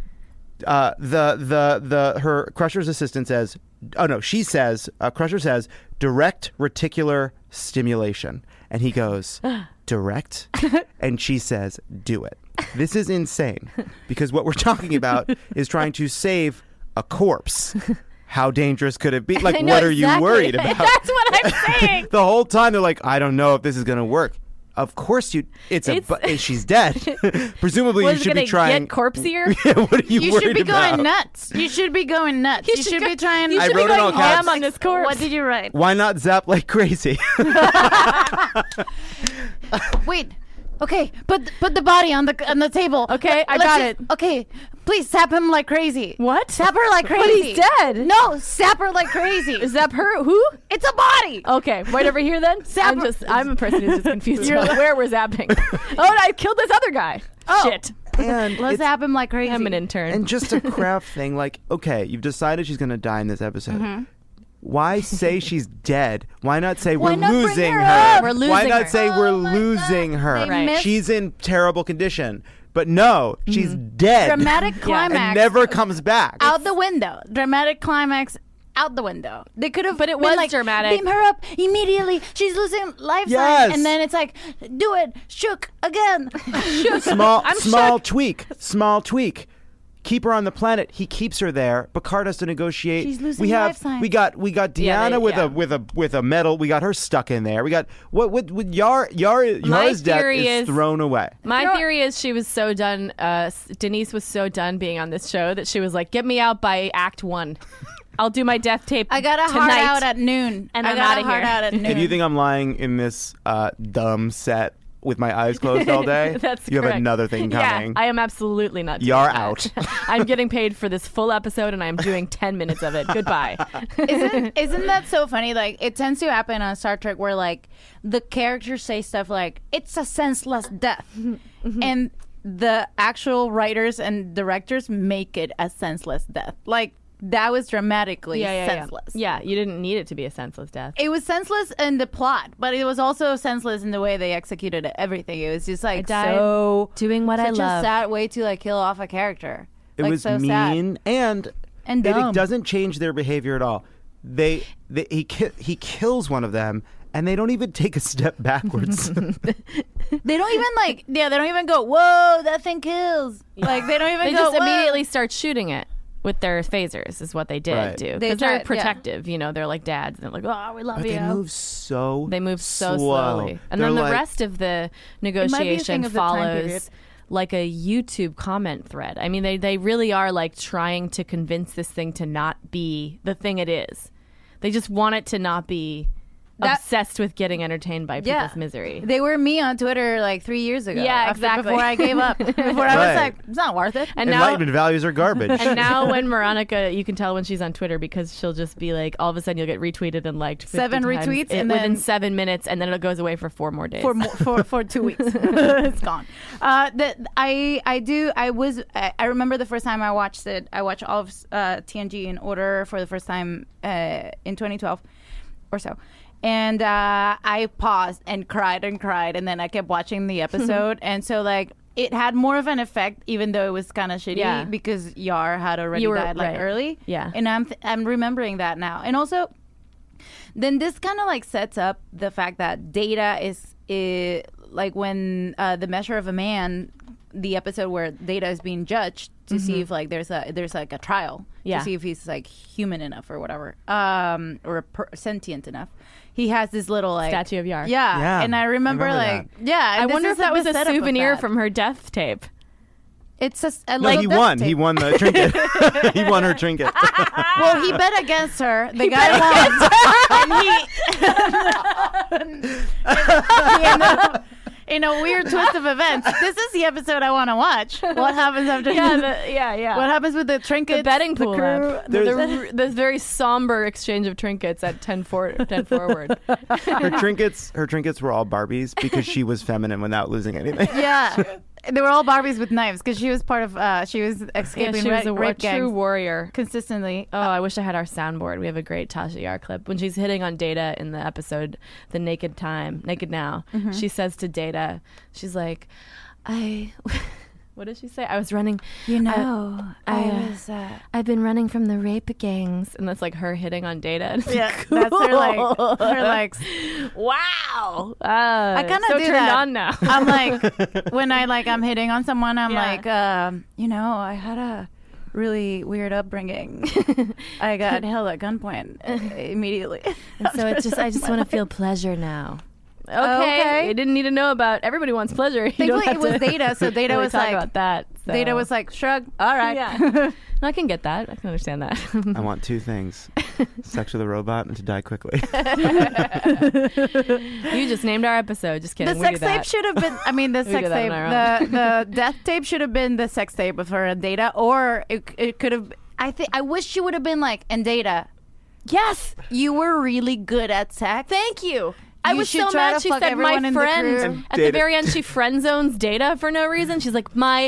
Her Crusher's assistant says, oh no, she says, Crusher says, direct reticular stimulation, and he goes, direct, and she says, do it. This is insane because what we're talking about is trying to save a corpse. How dangerous could it be? Like, I know, what are you exactly. worried about? That's what I'm saying. The whole time they're like, I don't know if this is going to work. Of course she's dead. Presumably you Was it should gonna be trying. get corpsier? Yeah, what are you You worried should be about? going nuts. You should be going nuts. You should be trying. You I should be wrote it all going ham caps. on this corpse. What did you write? Why not zap like crazy? Wait. Okay, put the body on the table. Okay, I Let's got just- it. Okay, please sap him like crazy. What? Sap her like But crazy. he's dead. No, sap her like crazy. Is that her? Who? It's a body. Okay, right over here then. I'm a person who's just confused about where we're zapping. Oh, and I killed this other guy. Oh. Shit. And Let's it's- zap him like crazy. I'm an intern. And just a craft thing, like, okay, you've decided she's going to die in this episode. Why say she's dead? Why not say Why we're not bring losing her her? up? We're losing Why not her. say we're Oh my losing God. her? They Right. missed- She's in terrible condition. But no, she's dead. Dramatic and climax. never comes back. Out the window. Dramatic climax out the window. They could have, But it been was like, dramatic. Beam her up immediately. She's losing life Yes. sign. And then it's like, do it. Shook again. Small tweak. Keep her on the planet. He keeps her there. Picard has to negotiate. She's losing we have life signs. we got Deanna with a medal. We got her stuck in there. We got what Yar's death theory is is- thrown away. My theory is she was so done. Denise was so done being on this show that she was like, "Get me out by Act 1. I'll do my death tape. I got a tonight. heart out at noon. and I I'm got outta a heart here. out at noon. If you think I'm lying in this dumb set with my eyes closed all day, That's you have correct. another thing coming. Yeah, I am absolutely not. doing You're that. out. I'm getting paid for this full episode, and I'm doing 10 minutes of it. Goodbye. Isn't that so funny? Like, it tends to happen on Star Trek where, like, the characters say stuff like, it's a senseless death. And the actual writers and directors make it a senseless death. Like, that was dramatically senseless. Yeah, you didn't need it to be a senseless death. It was senseless in the plot, but it was also senseless in the way they executed everything. It was just like I died so doing what I such love. a sad way to like kill off a character. It Like, was so mean sad. and And it dumb. doesn't change their behavior at all. He kills one of them, and they don't even take a step backwards. They don't even like they don't even go, whoa, that thing kills. Like they don't even They go, just "Whoa." immediately start shooting it with their phasers is what they did Right. do. They Because they're tried, yeah. protective, you know, they're like dads. And they're like, oh, we love But you. they move so They move so slow. slowly. And They're then the like- rest of the might be a negotiation thing of the time period. follows like a YouTube comment thread. I mean, they really are like trying to convince this thing to not be the thing it is. They just want it to not be obsessed with getting entertained by people's misery. They were me on Twitter like 3 years ago. Yeah, after- exactly. Before I gave up. Before I was Right. like, it's not worth it. And now, Enlightenment values are garbage. and now when Veronica, you can tell when she's on Twitter because she'll just be like, all of a sudden you'll get retweeted and liked 50 7 times retweets within and then- 7 minutes, and then it goes away for 4 more days. for 2 weeks. It's gone. I remember the first time I watched it. I watched all of TNG in order for the first time in 2012 or so. And I paused and cried, and then I kept watching the episode. And so, like, it had more of an effect, even though it was kind of shitty, Yeah. because Yar had already You were died like right. early. Yeah. And I'm remembering that now. And also, then this kind of like sets up the fact that Data is like when The Measure of a Man, the episode where Data is being judged to see if like there's like a trial Yeah. to see if he's like human enough or whatever, or sentient enough. He has this little like Statue of Yar. Yeah, and I remember, like I this wonder is if that the was a setup of souvenir that. from her death tape. It's a No, little he death won. tape. He won the trinket. He won her trinket. Well, he bet against her. The guy won. And he ended up in a weird twist of events. This is the episode I want to watch. What happens after Yeah. What happens with the trinkets? The betting pool. crew, The very somber exchange of trinkets at 10 forward. Her trinkets were all Barbies because she was feminine without losing anything. Yeah. They were all Barbies with knives because she was part of, she was Yeah, escaping she was a rape true gangs warrior. consistently. Oh, I wish I had our soundboard. We have a great Tasha Yar clip. When she's hitting on Data in the episode The Naked Now, she says to Data, she's like, what did she say? I was running. I've been running from the rape gangs. And that's like her hitting on Data. And it's Yeah, cool. that's her like. Wow. I kind of so do turned that. on now. I'm like, when I'm hitting on someone, I'm Yeah. like, I had a really weird upbringing. I got held at gunpoint immediately. And so it's just, I just want to feel pleasure now. Okay. Okay. You didn't need to know about everybody wants pleasure. You don't Thankfully, have it was to Data, so Data really was talk like, about that. So. Data was like, shrug. All right. Yeah. No, I can get that. I can understand that. I want 2 things: sex with a robot and to die quickly. You just named our episode. Just kidding. The We sex do that. tape should have been. I mean, the We sex do that tape. on our The death tape should have been the sex tape with her and Data, or it could have. I wish she would have been like, and Data, Yes. you were really good at sex. Thank you. I You was should so try mad. to She fuck said my everyone in the friend. crew. At the Data- very end, she friend zones Data for no reason. She's like, my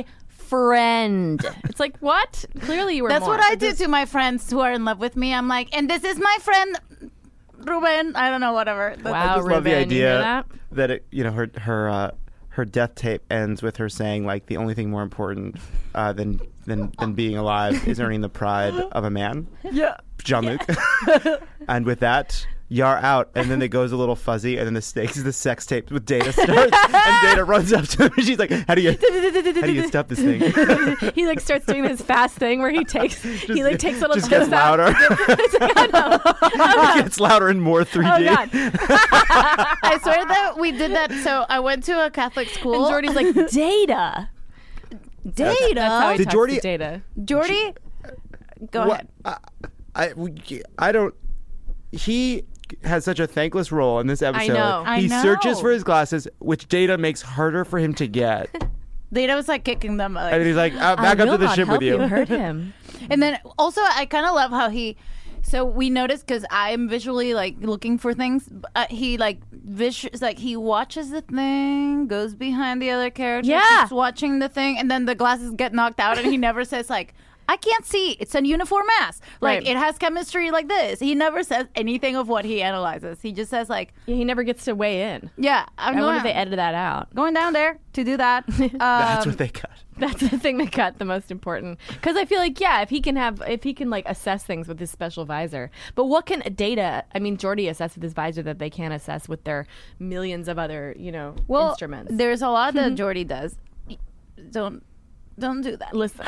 friend. It's like, what? Clearly you were That's more. what I do to my friends who are in love with me. I'm like, and this is my friend Ruben. I don't know, whatever. Wow, I just love the Ruben, you hear idea that? it, her death tape ends with her saying like the only thing more important than being alive is earning the pride of a man. Yeah. Jean-Luc. And with that, you're out. And then it goes a little fuzzy, and then the sex tape with Data starts, and Data runs up to him, and she's like, how do you stop this thing? He like starts doing this fast thing where he takes little just clips gets out. louder. It's like, oh, no. It gets louder and more 3D. Oh, God. I swear that we did that. So I went to a Catholic school. And Jordy's like, Data. Data. That's how he Did talks Jordy- to Data. Jordy, go ahead. I don't. He has such a thankless role in this episode. know. I He know. searches for his glasses, which Data makes harder for him to get. Data was like kicking them. Like, And he's like, back up to the ship with you. Hurt him. and then also, I kind of love how he. So we noticed because I'm visually like looking for things. He like he watches the thing, goes behind the other character, Yeah. keeps watching the thing, and then the glasses get knocked out, and he never says like, I can't see. It's a uniform mass. Like Right. it has chemistry like this. He never says anything of what he analyzes. He just says like, Yeah, he never gets to weigh in. yeah, I'm I wonder if going, they edited that out. going down there to do that. That's what they cut. That's the thing that got the most important. Because I feel like, yeah, if he can like assess things with his special visor, but what can Data? I mean, Jordy assess with his visor that they can't assess with their millions of other, instruments. There's a lot that Jordy does. Don't do that. Listen,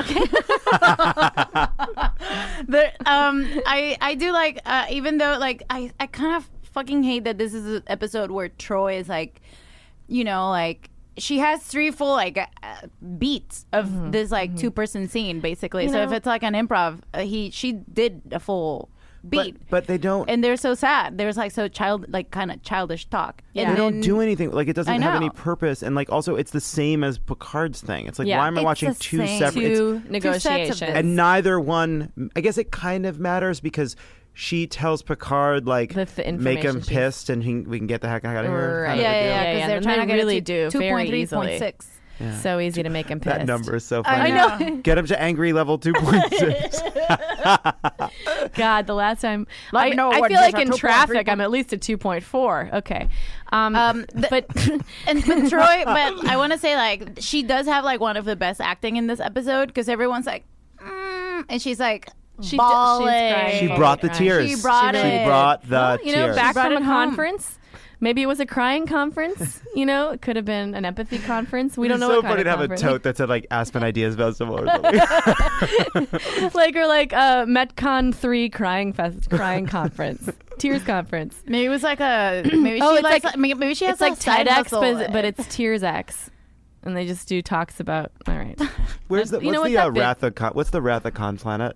I do like even though like I kind of fucking hate that this is an episode where Troy is like, like she has 3 full like beats of this like 2-person scene basically. So if it's like an improv, she did a full beat. But they don't. And they're so sad. There's like kind of childish talk. Yeah. And They don't then- do anything. Like, it doesn't I have any know. purpose. And, like, also, it's the same as Picard's thing. It's like, Yeah. why am I It's watching the two same. separate... it's- two sets of negotiations. this. and neither one... I guess it kind of matters because she tells Picard, like, The make him information she's- pissed and we can get the heck out of here. Right. kind of Yeah, a deal. yeah, Yeah, because yeah, they're and trying they to get really it do to very easily. 2.3.6. So easy to make him pissed. That number is so I funny. know. Get him to angry level 2.6. God, the last time Let me know I what feel like this in is, traffic, I'm at least a 2.4. Okay, but And but Troy, but I want to say like she does have like one of the best acting in this episode because everyone's like, and she's like bawling. crying. She brought the tears. She brought She it. brought the well, tears. back brought from a it home. conference. Maybe it was a crying conference. It could have been an empathy conference. We don't It's know. so what kind funny of to have a conference. tote that said like Aspen Ideas Festival or something. like Metcon 3 crying conference, tears conference. Maybe it was like maybe Oh, she it's likes, like- maybe she has It's like side TEDx, hustle. but it's Tears X, and they just do talks about. All right, Where's the You know what's what the that bit- Rathacon? What's the Rathacon planet?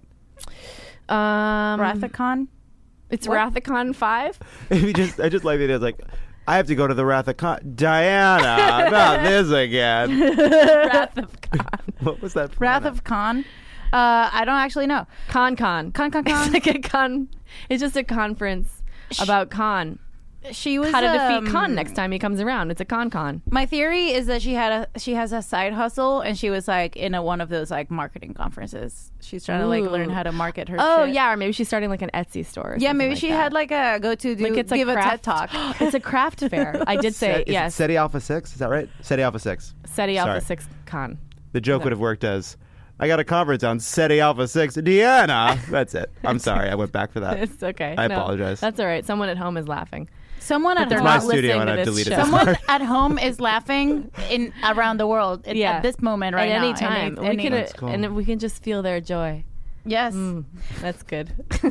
Rathacon. It's Rathacon 5. I just like it as like I have to go to the Rathacon. Diana, not this again. Wrath of Khan. What was that? Wrath planet? of Khan. I don't actually know. Con. Con. It's like a con. It's just a conference about Khan. She was How to defeat Khan next time he comes around. It's a con. My theory is that she has a side hustle and she was like in one of those like marketing conferences. She's trying to like Ooh. learn how to market her. Oh shit. yeah, or maybe she's starting like an Etsy store. Or Yeah, something maybe like she that. had like a like it's give a a TED craft talk. It's a craft fair. I did say Is it yes. SETI Alpha 6, is that right? SETI Alpha 6. SETI Alpha Sorry. 6 Con. The joke would have worked as I got a conference on SETI Alpha 6, Diana. That's it. I'm sorry, I went back for that. It's okay. I No, apologize. That's all right. Someone at home is laughing. Someone at They're home, my not studio listening and to I this deleted show. this someone at home is laughing in around the world Yeah. at this moment right at now. any time. Any- We could, That's cool. and we can just feel their joy. yes. That's good.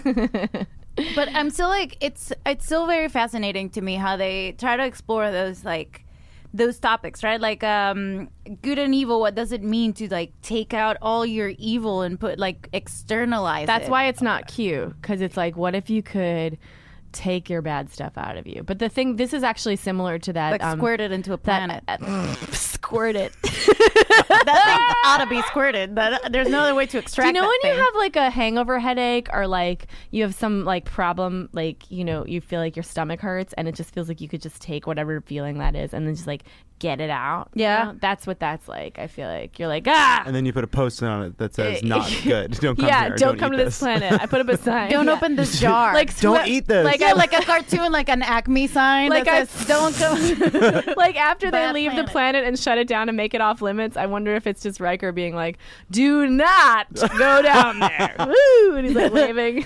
But I'm still like it's still very fascinating to me how they try to explore those topics, right? Like good and evil. What does it mean to like take out all your evil and put like externalize That's it? why it's not cute, because it's like, what if you could take your bad stuff out of you. But this is actually similar to that. Like squirt it into a planet. Squirt it. That thing ought to be squirted. There's no other way to extract. Do you know that when thing. you have like a hangover headache or like you have some like problem, like, you know, you feel like your stomach hurts and it just feels like you could just take whatever feeling that is and then just like get it out. Yeah. You know? That's what that's like. I feel like you're like, ah. And then you put a post-it on it that says, not good. Don't come yeah, here. don't come eat to this planet. I put up a sign. Don't open this jar. Like Don't eat this. Like like a cartoon, like an Acme sign. Like that says, don't come. like after they Bad leave planet. the planet and shut it down and make it off limits, I wonder if it's just Riker being like, "Do not go down there." Woo! And he's like waving.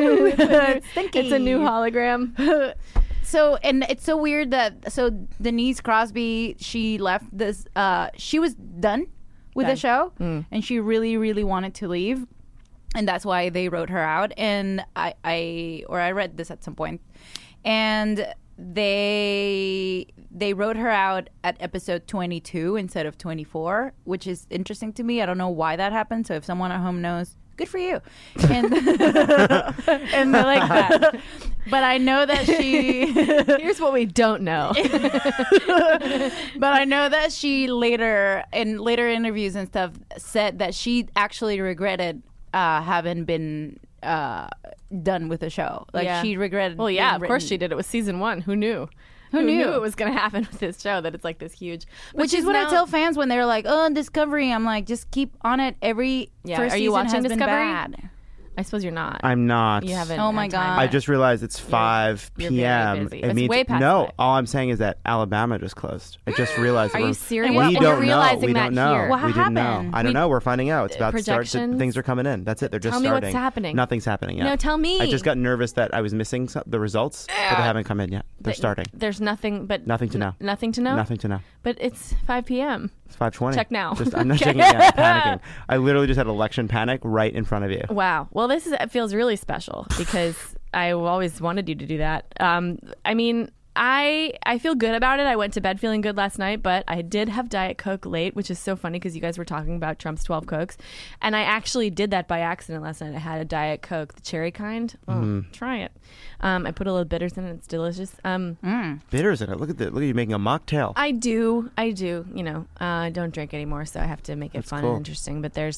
It's a new hologram. So, and it's so weird that Denise Crosby, she left this. She was done with the show, and she really, really wanted to leave, and that's why they wrote her out. And I read this at some point, and they wrote her out at episode 22 instead of 24, which is interesting to me. I don't know why that happened. So if someone at home knows, good for you. And and they like that. But I know that she Here's what we don't know. but I know that she later interviews and stuff said that she actually regretted having been done with the show. Like Yeah. she regretted. Well, yeah, being of course written. she did. It was season 1. Who knew? Who knew it was going to happen with this show? That it's like this huge. But Which she's is what now- I tell fans when they're like, "Oh, Discovery." I'm like, just keep on it. Every Yeah, first are you season watching has been Discovery? bad. I suppose you're not. I'm not. You haven't. Oh my had time. God. I just realized it's 5 you're very p.m. busy. It It's means way past no. 5. All I'm saying is that Alabama just closed. I just realized. Are we're- you serious? We And don't you're know. realizing We that don't know. here. What we didn't know. happened? I don't know. We're finding out. It's about to start. Projections? Things are coming in. That's it. They're just Tell me what's starting. happening. Nothing's happening yet. No, tell me. I just got nervous that I was missing the results, but they haven't come in yet. They're starting. There's nothing but Nothing to know. Nothing to know. Nothing to know. But it's 5 p.m. It's 5:20. Check now. I'm not checking it yet. I'm panicking. I literally just had election panic right in front of you. Wow. Well, it feels really special because I always wanted you to do that. I mean, I feel good about it. I went to bed feeling good last night, but I did have Diet Coke late, which is so funny because you guys were talking about Trump's 12 Cokes. And I actually did that by accident last night. I had a Diet Coke, the cherry kind. Oh, try it. I put a little bitters in it. It's delicious. Bitters in it. Look at you making a mocktail. I do. You know, I don't drink anymore, so I have to make it fun cool. and interesting. But there's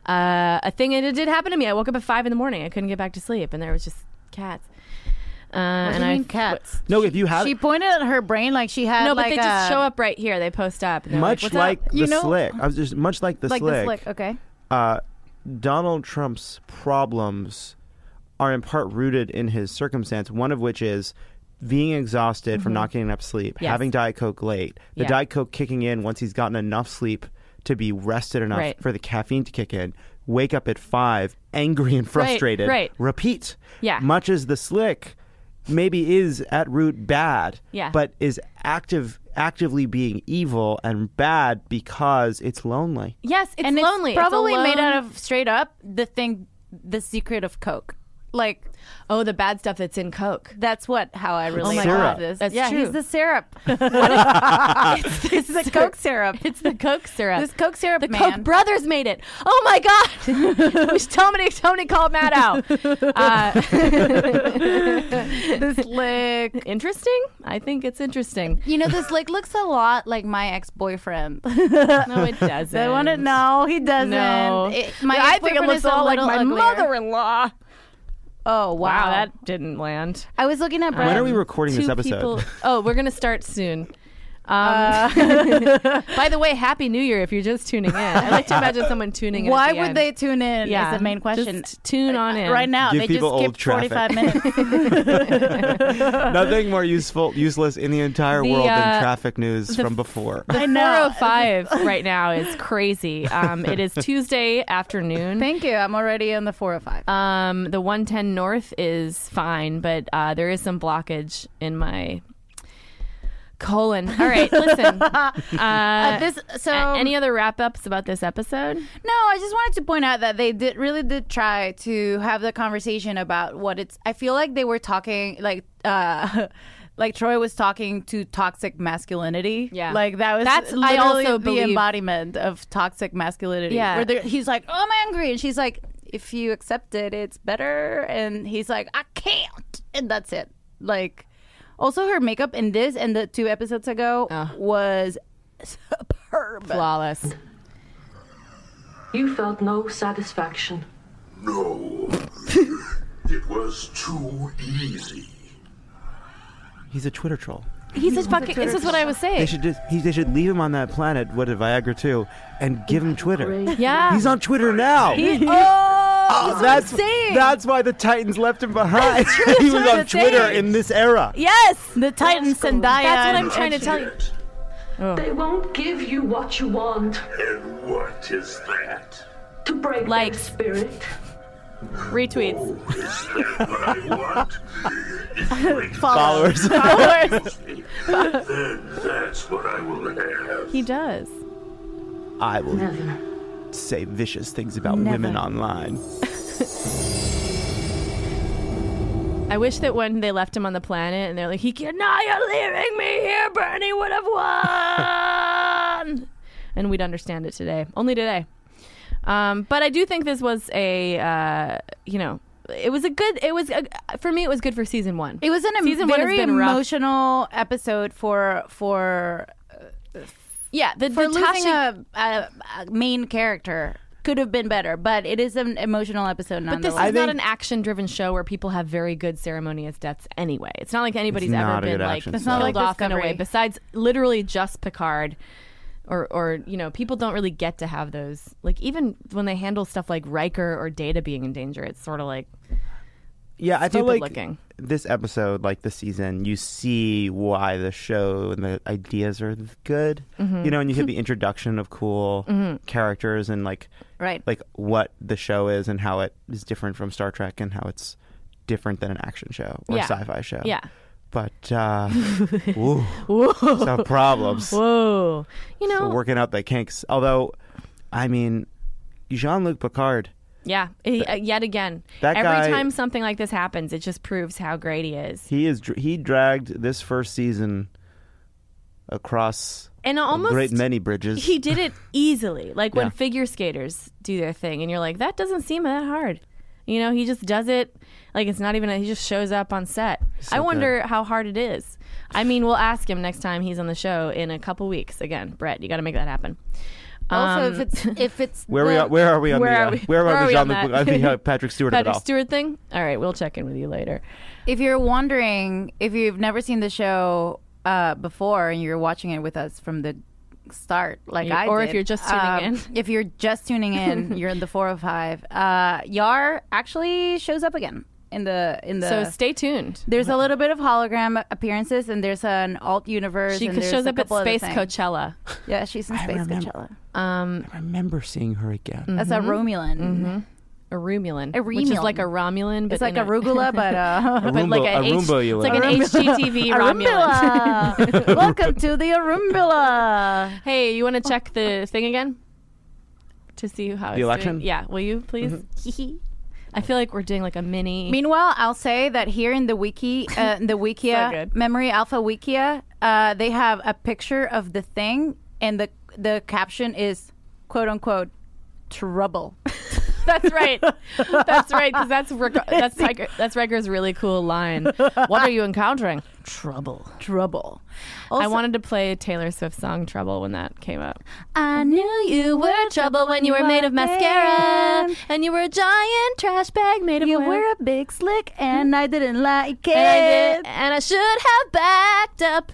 a thing, and it did happen to me. I woke up at 5 a.m. I couldn't get back to sleep, and there was just cats. What And do you I mean cats? No, if you have She pointed at her brain like she had no, but like they just show up right here. They post up. And they're much "What's like up?" the You know- slick. I was just much like the like slick. the slick. Okay. Donald Trump's problems are in part rooted in his circumstance, one of which is being exhausted from not getting enough sleep, Yes. having Diet Coke late, the Yeah. Diet Coke kicking in once he's gotten enough sleep to be rested enough Right. for the caffeine to kick in, wake up at 5, angry and frustrated, right. repeat. Yeah. Much as the slick maybe is at root bad, Yeah. but is actively being evil and bad because it's lonely. Yes, it's and lonely. It's probably it's made out of straight up the secret of Coke. Like, the bad stuff that's in Coke. that's how I relate my to God. this. That's yeah, true. he's the syrup. it's the Coke syrup. It's the Coke syrup. This Coke syrup, the man. Koch brothers made it. Oh my God! Tony called Matt out. This lick. Interesting. I think it's interesting. You know, this lick looks a lot like my ex-boyfriend. No, it doesn't. I want to know. He doesn't. No. My I think it ex-boyfriend looks is a a lot like little my uglier. mother-in-law. Oh, wow. Wow, that didn't land. I was looking at When are we recording this Two episode? people- we're gonna start soon. By the way, Happy New Year if you're just tuning in. I like to imagine someone tuning in. Why at the would end. they tune in? Yeah, is the main question. Just tune on in Right now, Give they just people old skipped traffic. 45 minutes. Nothing more useless in the entire The, world than traffic news the from before. The I know. 405 right now is crazy. It is Tuesday afternoon. Thank you. I'm already on the 405. The 110 North is fine, but there is some blockage in my colon. All right, listen. Any other wrap-ups about this episode? No, I just wanted to point out that they really did try to have the conversation about what it's. I feel like they were talking like Troy was talking to toxic masculinity. Yeah. like that's I literally also the believe- embodiment of toxic masculinity. Yeah. where he's like, "Oh, I'm angry," and she's like, "If you accept it, it's better," and he's like, "I can't," and that's it. like, also her makeup in this and the 2 episodes ago was superb. Flawless. You felt no satisfaction. No. It was too easy. He's a Twitter troll. He's a fucking. This is what I was saying. They should leave him on that planet. What did Viagra 2 and give him Twitter? Yeah. He's on Twitter now. That's insane. That's why the Titans left him behind. He was on Twitter in this era. Yes, the Titans Zendaya. That's what I'm trying to tell you. They won't give you what you want. And what is that? To break their spirit. Retweets. Oh, is that what I want? Followers. Then that's what I will have. He does. I will say vicious things about women online. I wish that when they left him on the planet and they're like, "No, you're leaving me here, Bernie would have won," and we'd understand it today. Only today. But I do think this was for me, it was good for season 1. It was season very 1 has been rough. emotional episode for losing a main character. Could have been better, but it is an emotional episode But this nonetheless. is not an action-driven show where people have very good ceremonious deaths anyway. It's not like anybody's ever been like It's not like killed off in a way. Discovery. Besides, literally just Picard, or people don't really get to have those. Like even when they handle stuff like Riker or Data being in danger, it's sort of like I feel like looking. This episode, like this season, you see why the show and the ideas are good. Mm-hmm. And you get the introduction of cool characters and like what the show is and how it is different from Star Trek and how it's different than an action show or a sci-fi show. Yeah. But some problems. Whoa. So working out the kinks. Although, I mean, Jean-Luc Picard. Yeah, yet again. That Every guy, time something like this happens, it just proves how great he is. He dragged this first season across and almost a great many bridges. He did it easily. Like when figure skaters do their thing, and you're like, that doesn't seem that hard. He just does it like it's not even. He just shows up on set. So I wonder how hard it is. I mean, we'll ask him next time he's on the show in a couple weeks. Again, Brett, you got to make that happen. Also, if it's where are we on the Patrick Stewart Patrick Stewart thing? All right, we'll check in with you later. If you're wondering, if you've never seen the show before and you're watching it with us from the start, or if you're just tuning in, if you're just tuning in, you're in the 405. Yar actually shows up again in the. So stay tuned. There's a little bit of hologram appearances, and there's an alt universe. She and shows up at Space Coachella. Yeah, she's in Space Coachella. I remember seeing her again. That's a Romulan. Mm-hmm. A Romulan, which is like a Romulan, but it's like arugula, but but like it's like an HGTV Romulan. Welcome to the Arumbula. Hey, you want to check the thing again to see how the election? Yeah, will you please? Mm-hmm. I feel like we're doing like a mini. Meanwhile, I'll say that here in the wiki, the Wikia Memory Alpha Wikia, they have a picture of the thing, and the caption is "quote unquote" trouble. That's right. That's right. Because that's Riker's really cool line. What are you encountering? Trouble. Also, I wanted to play Taylor Swift's song "Trouble" when that came up. I knew you were trouble when you were made of mascara, and you were a giant trash bag made of. You were a big slick, and I didn't like it. And I should have backed up.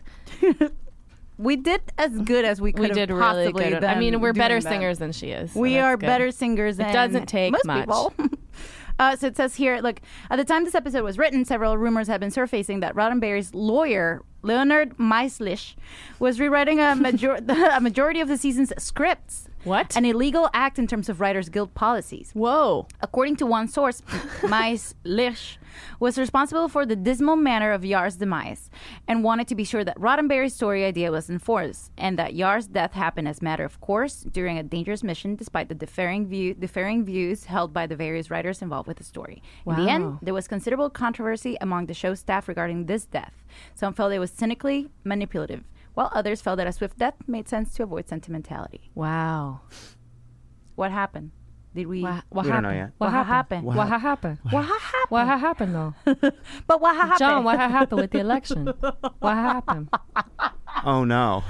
We did as good as we could have possibly really good. done. I mean, we're better that. singers than she is. So we are better singers than it doesn't take most much. People. So it says here, look, at the time this episode was written, several rumors have been surfacing that Roddenberry's lawyer, Leonard Meislich, was rewriting a majority of the season's scripts. What? An illegal act in terms of Writers Guild policies. Whoa. According to one source, Meislich was responsible for the dismal manner of Yar's demise and wanted to be sure that Roddenberry's story idea was enforced and that Yar's death happened as a matter of course during a dangerous mission despite the differing views held by the various writers involved with the story. Wow. In the end, there was considerable controversy among the show staff regarding this death. Some felt it was cynically manipulative, while others felt that a swift death made sense to avoid sentimentality. Wow. What happened? Did we? What We don't know yet. What happened? What happened? What happened? What happened though? But what happened? John, what happened with the election? What happened? Oh no.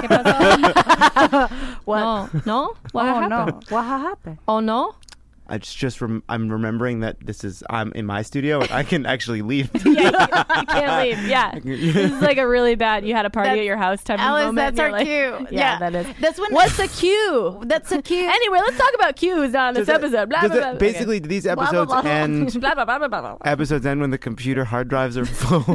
What? No? What happened? No. What happened? Oh no? I'm remembering that I'm in my studio and I can actually leave. Yeah, you can't leave. Yeah, this is like a really bad. You had a party at your house type Alice, of moment. that's our like, cue. Yeah, that is. That's when. What's the cue? That's a cue. Anyway, let's talk about Q who's not on this episode. Blah, blah, blah. Basically, do these episodes end? Blah, blah, blah, blah, blah, blah. Episodes end when the computer hard drives are full,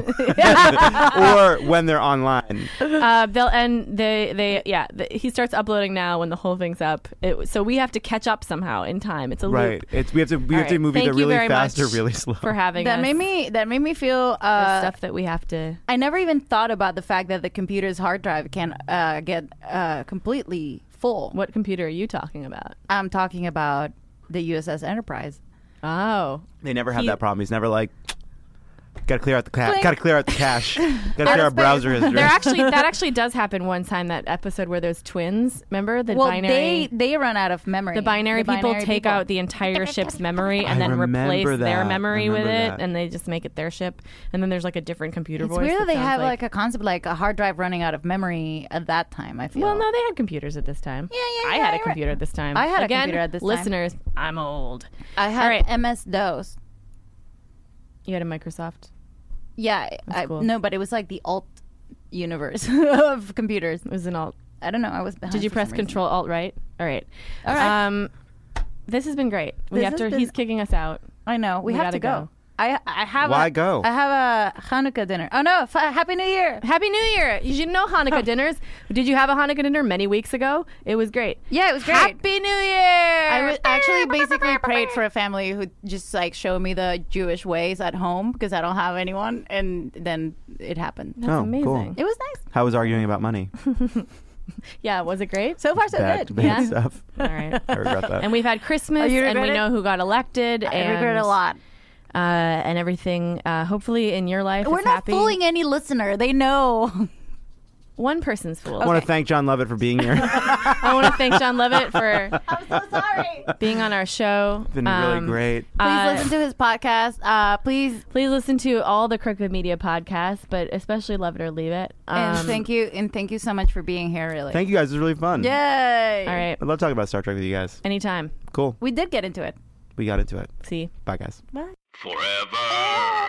or when they're online. They'll end. He starts uploading now when the whole thing's up. So we have to catch up somehow in time. It's a loop. Right. We have to move Thank either you really very fast or much really slow. for having That us. made me feel The stuff that we have to. I never even thought about the fact that the computer's hard drive can get completely full. What computer are you talking about? I'm talking about the USS Enterprise. Oh, They never have that problem. He's never like, gotta clear out the Blink. gotta clear out the cache. Gotta clear our browser history. that actually does happen one time. That episode where those twins, remember the binary. they run out of memory. The binary people take out the entire ship's memory and I then replace remember their that. memory I with remember it, that. and they just make it their ship. And then there's like a different computer It's voice. weird that they sounds have like a concept like a hard drive running out of memory at that time. I feel. Well, no, they had computers at this time. Yeah, I had a computer at this time. I had a Again, computer at this time. listeners, I'm old. I had All right. MS DOS. You had a Microsoft. Yeah, cool. no, but it was like the alt universe of computers. It was an alt. I don't know. I was. Behind Did you for press some reason. Control Alt Right? All right. All right. This has been great. This He's kicking us out. I know. We have gotta to go. I have. Why go? I have a Hanukkah dinner. Oh no! Happy New Year! Happy New Year! You should know Hanukkah dinners. Did you have a Hanukkah dinner many weeks ago? It was great. Yeah, it was great. Happy New Year! I actually basically prayed for a family who just like showed me the Jewish ways at home because I don't have anyone, and then it happened. That's Oh, amazing. cool. It was nice. How was arguing about money? Yeah, was it great? So far, so good. Bad Yeah. stuff. All right. I regret that. And we've had Christmas, Oh, you and we regret it? know who got elected. I and, regret a lot. And everything, hopefully in your life We're is not happy. fooling any listener. They know. One person's fooled. I want to thank John Lovett for being here. I want to thank John Lovett for I'm so sorry. being on our show. It's been really great. Please listen to his podcast. Please Please listen to all the Crooked Media podcasts, but especially Love It or Leave It. and thank you so much for being here. Really. Thank you guys. It was really fun. Yay! All right. I love talking about Star Trek with you guys. Anytime. Cool. We did get into it. We got into it. See. Bye, guys. Forever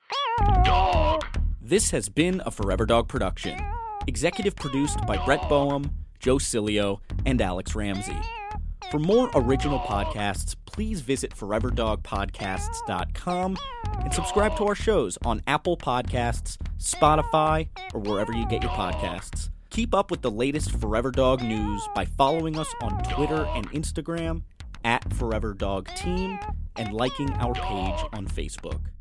Dog. This has been a Forever Dog production. Executive produced by Brett Boehm, Joe Cilio, and Alex Ramsey. For more original podcasts, please visit foreverdogpodcasts.com and subscribe to our shows on Apple Podcasts, Spotify, or wherever you get your podcasts. Keep up with the latest Forever Dog news by following us on Twitter and Instagram @ForeverDogTeam and liking our page on Facebook.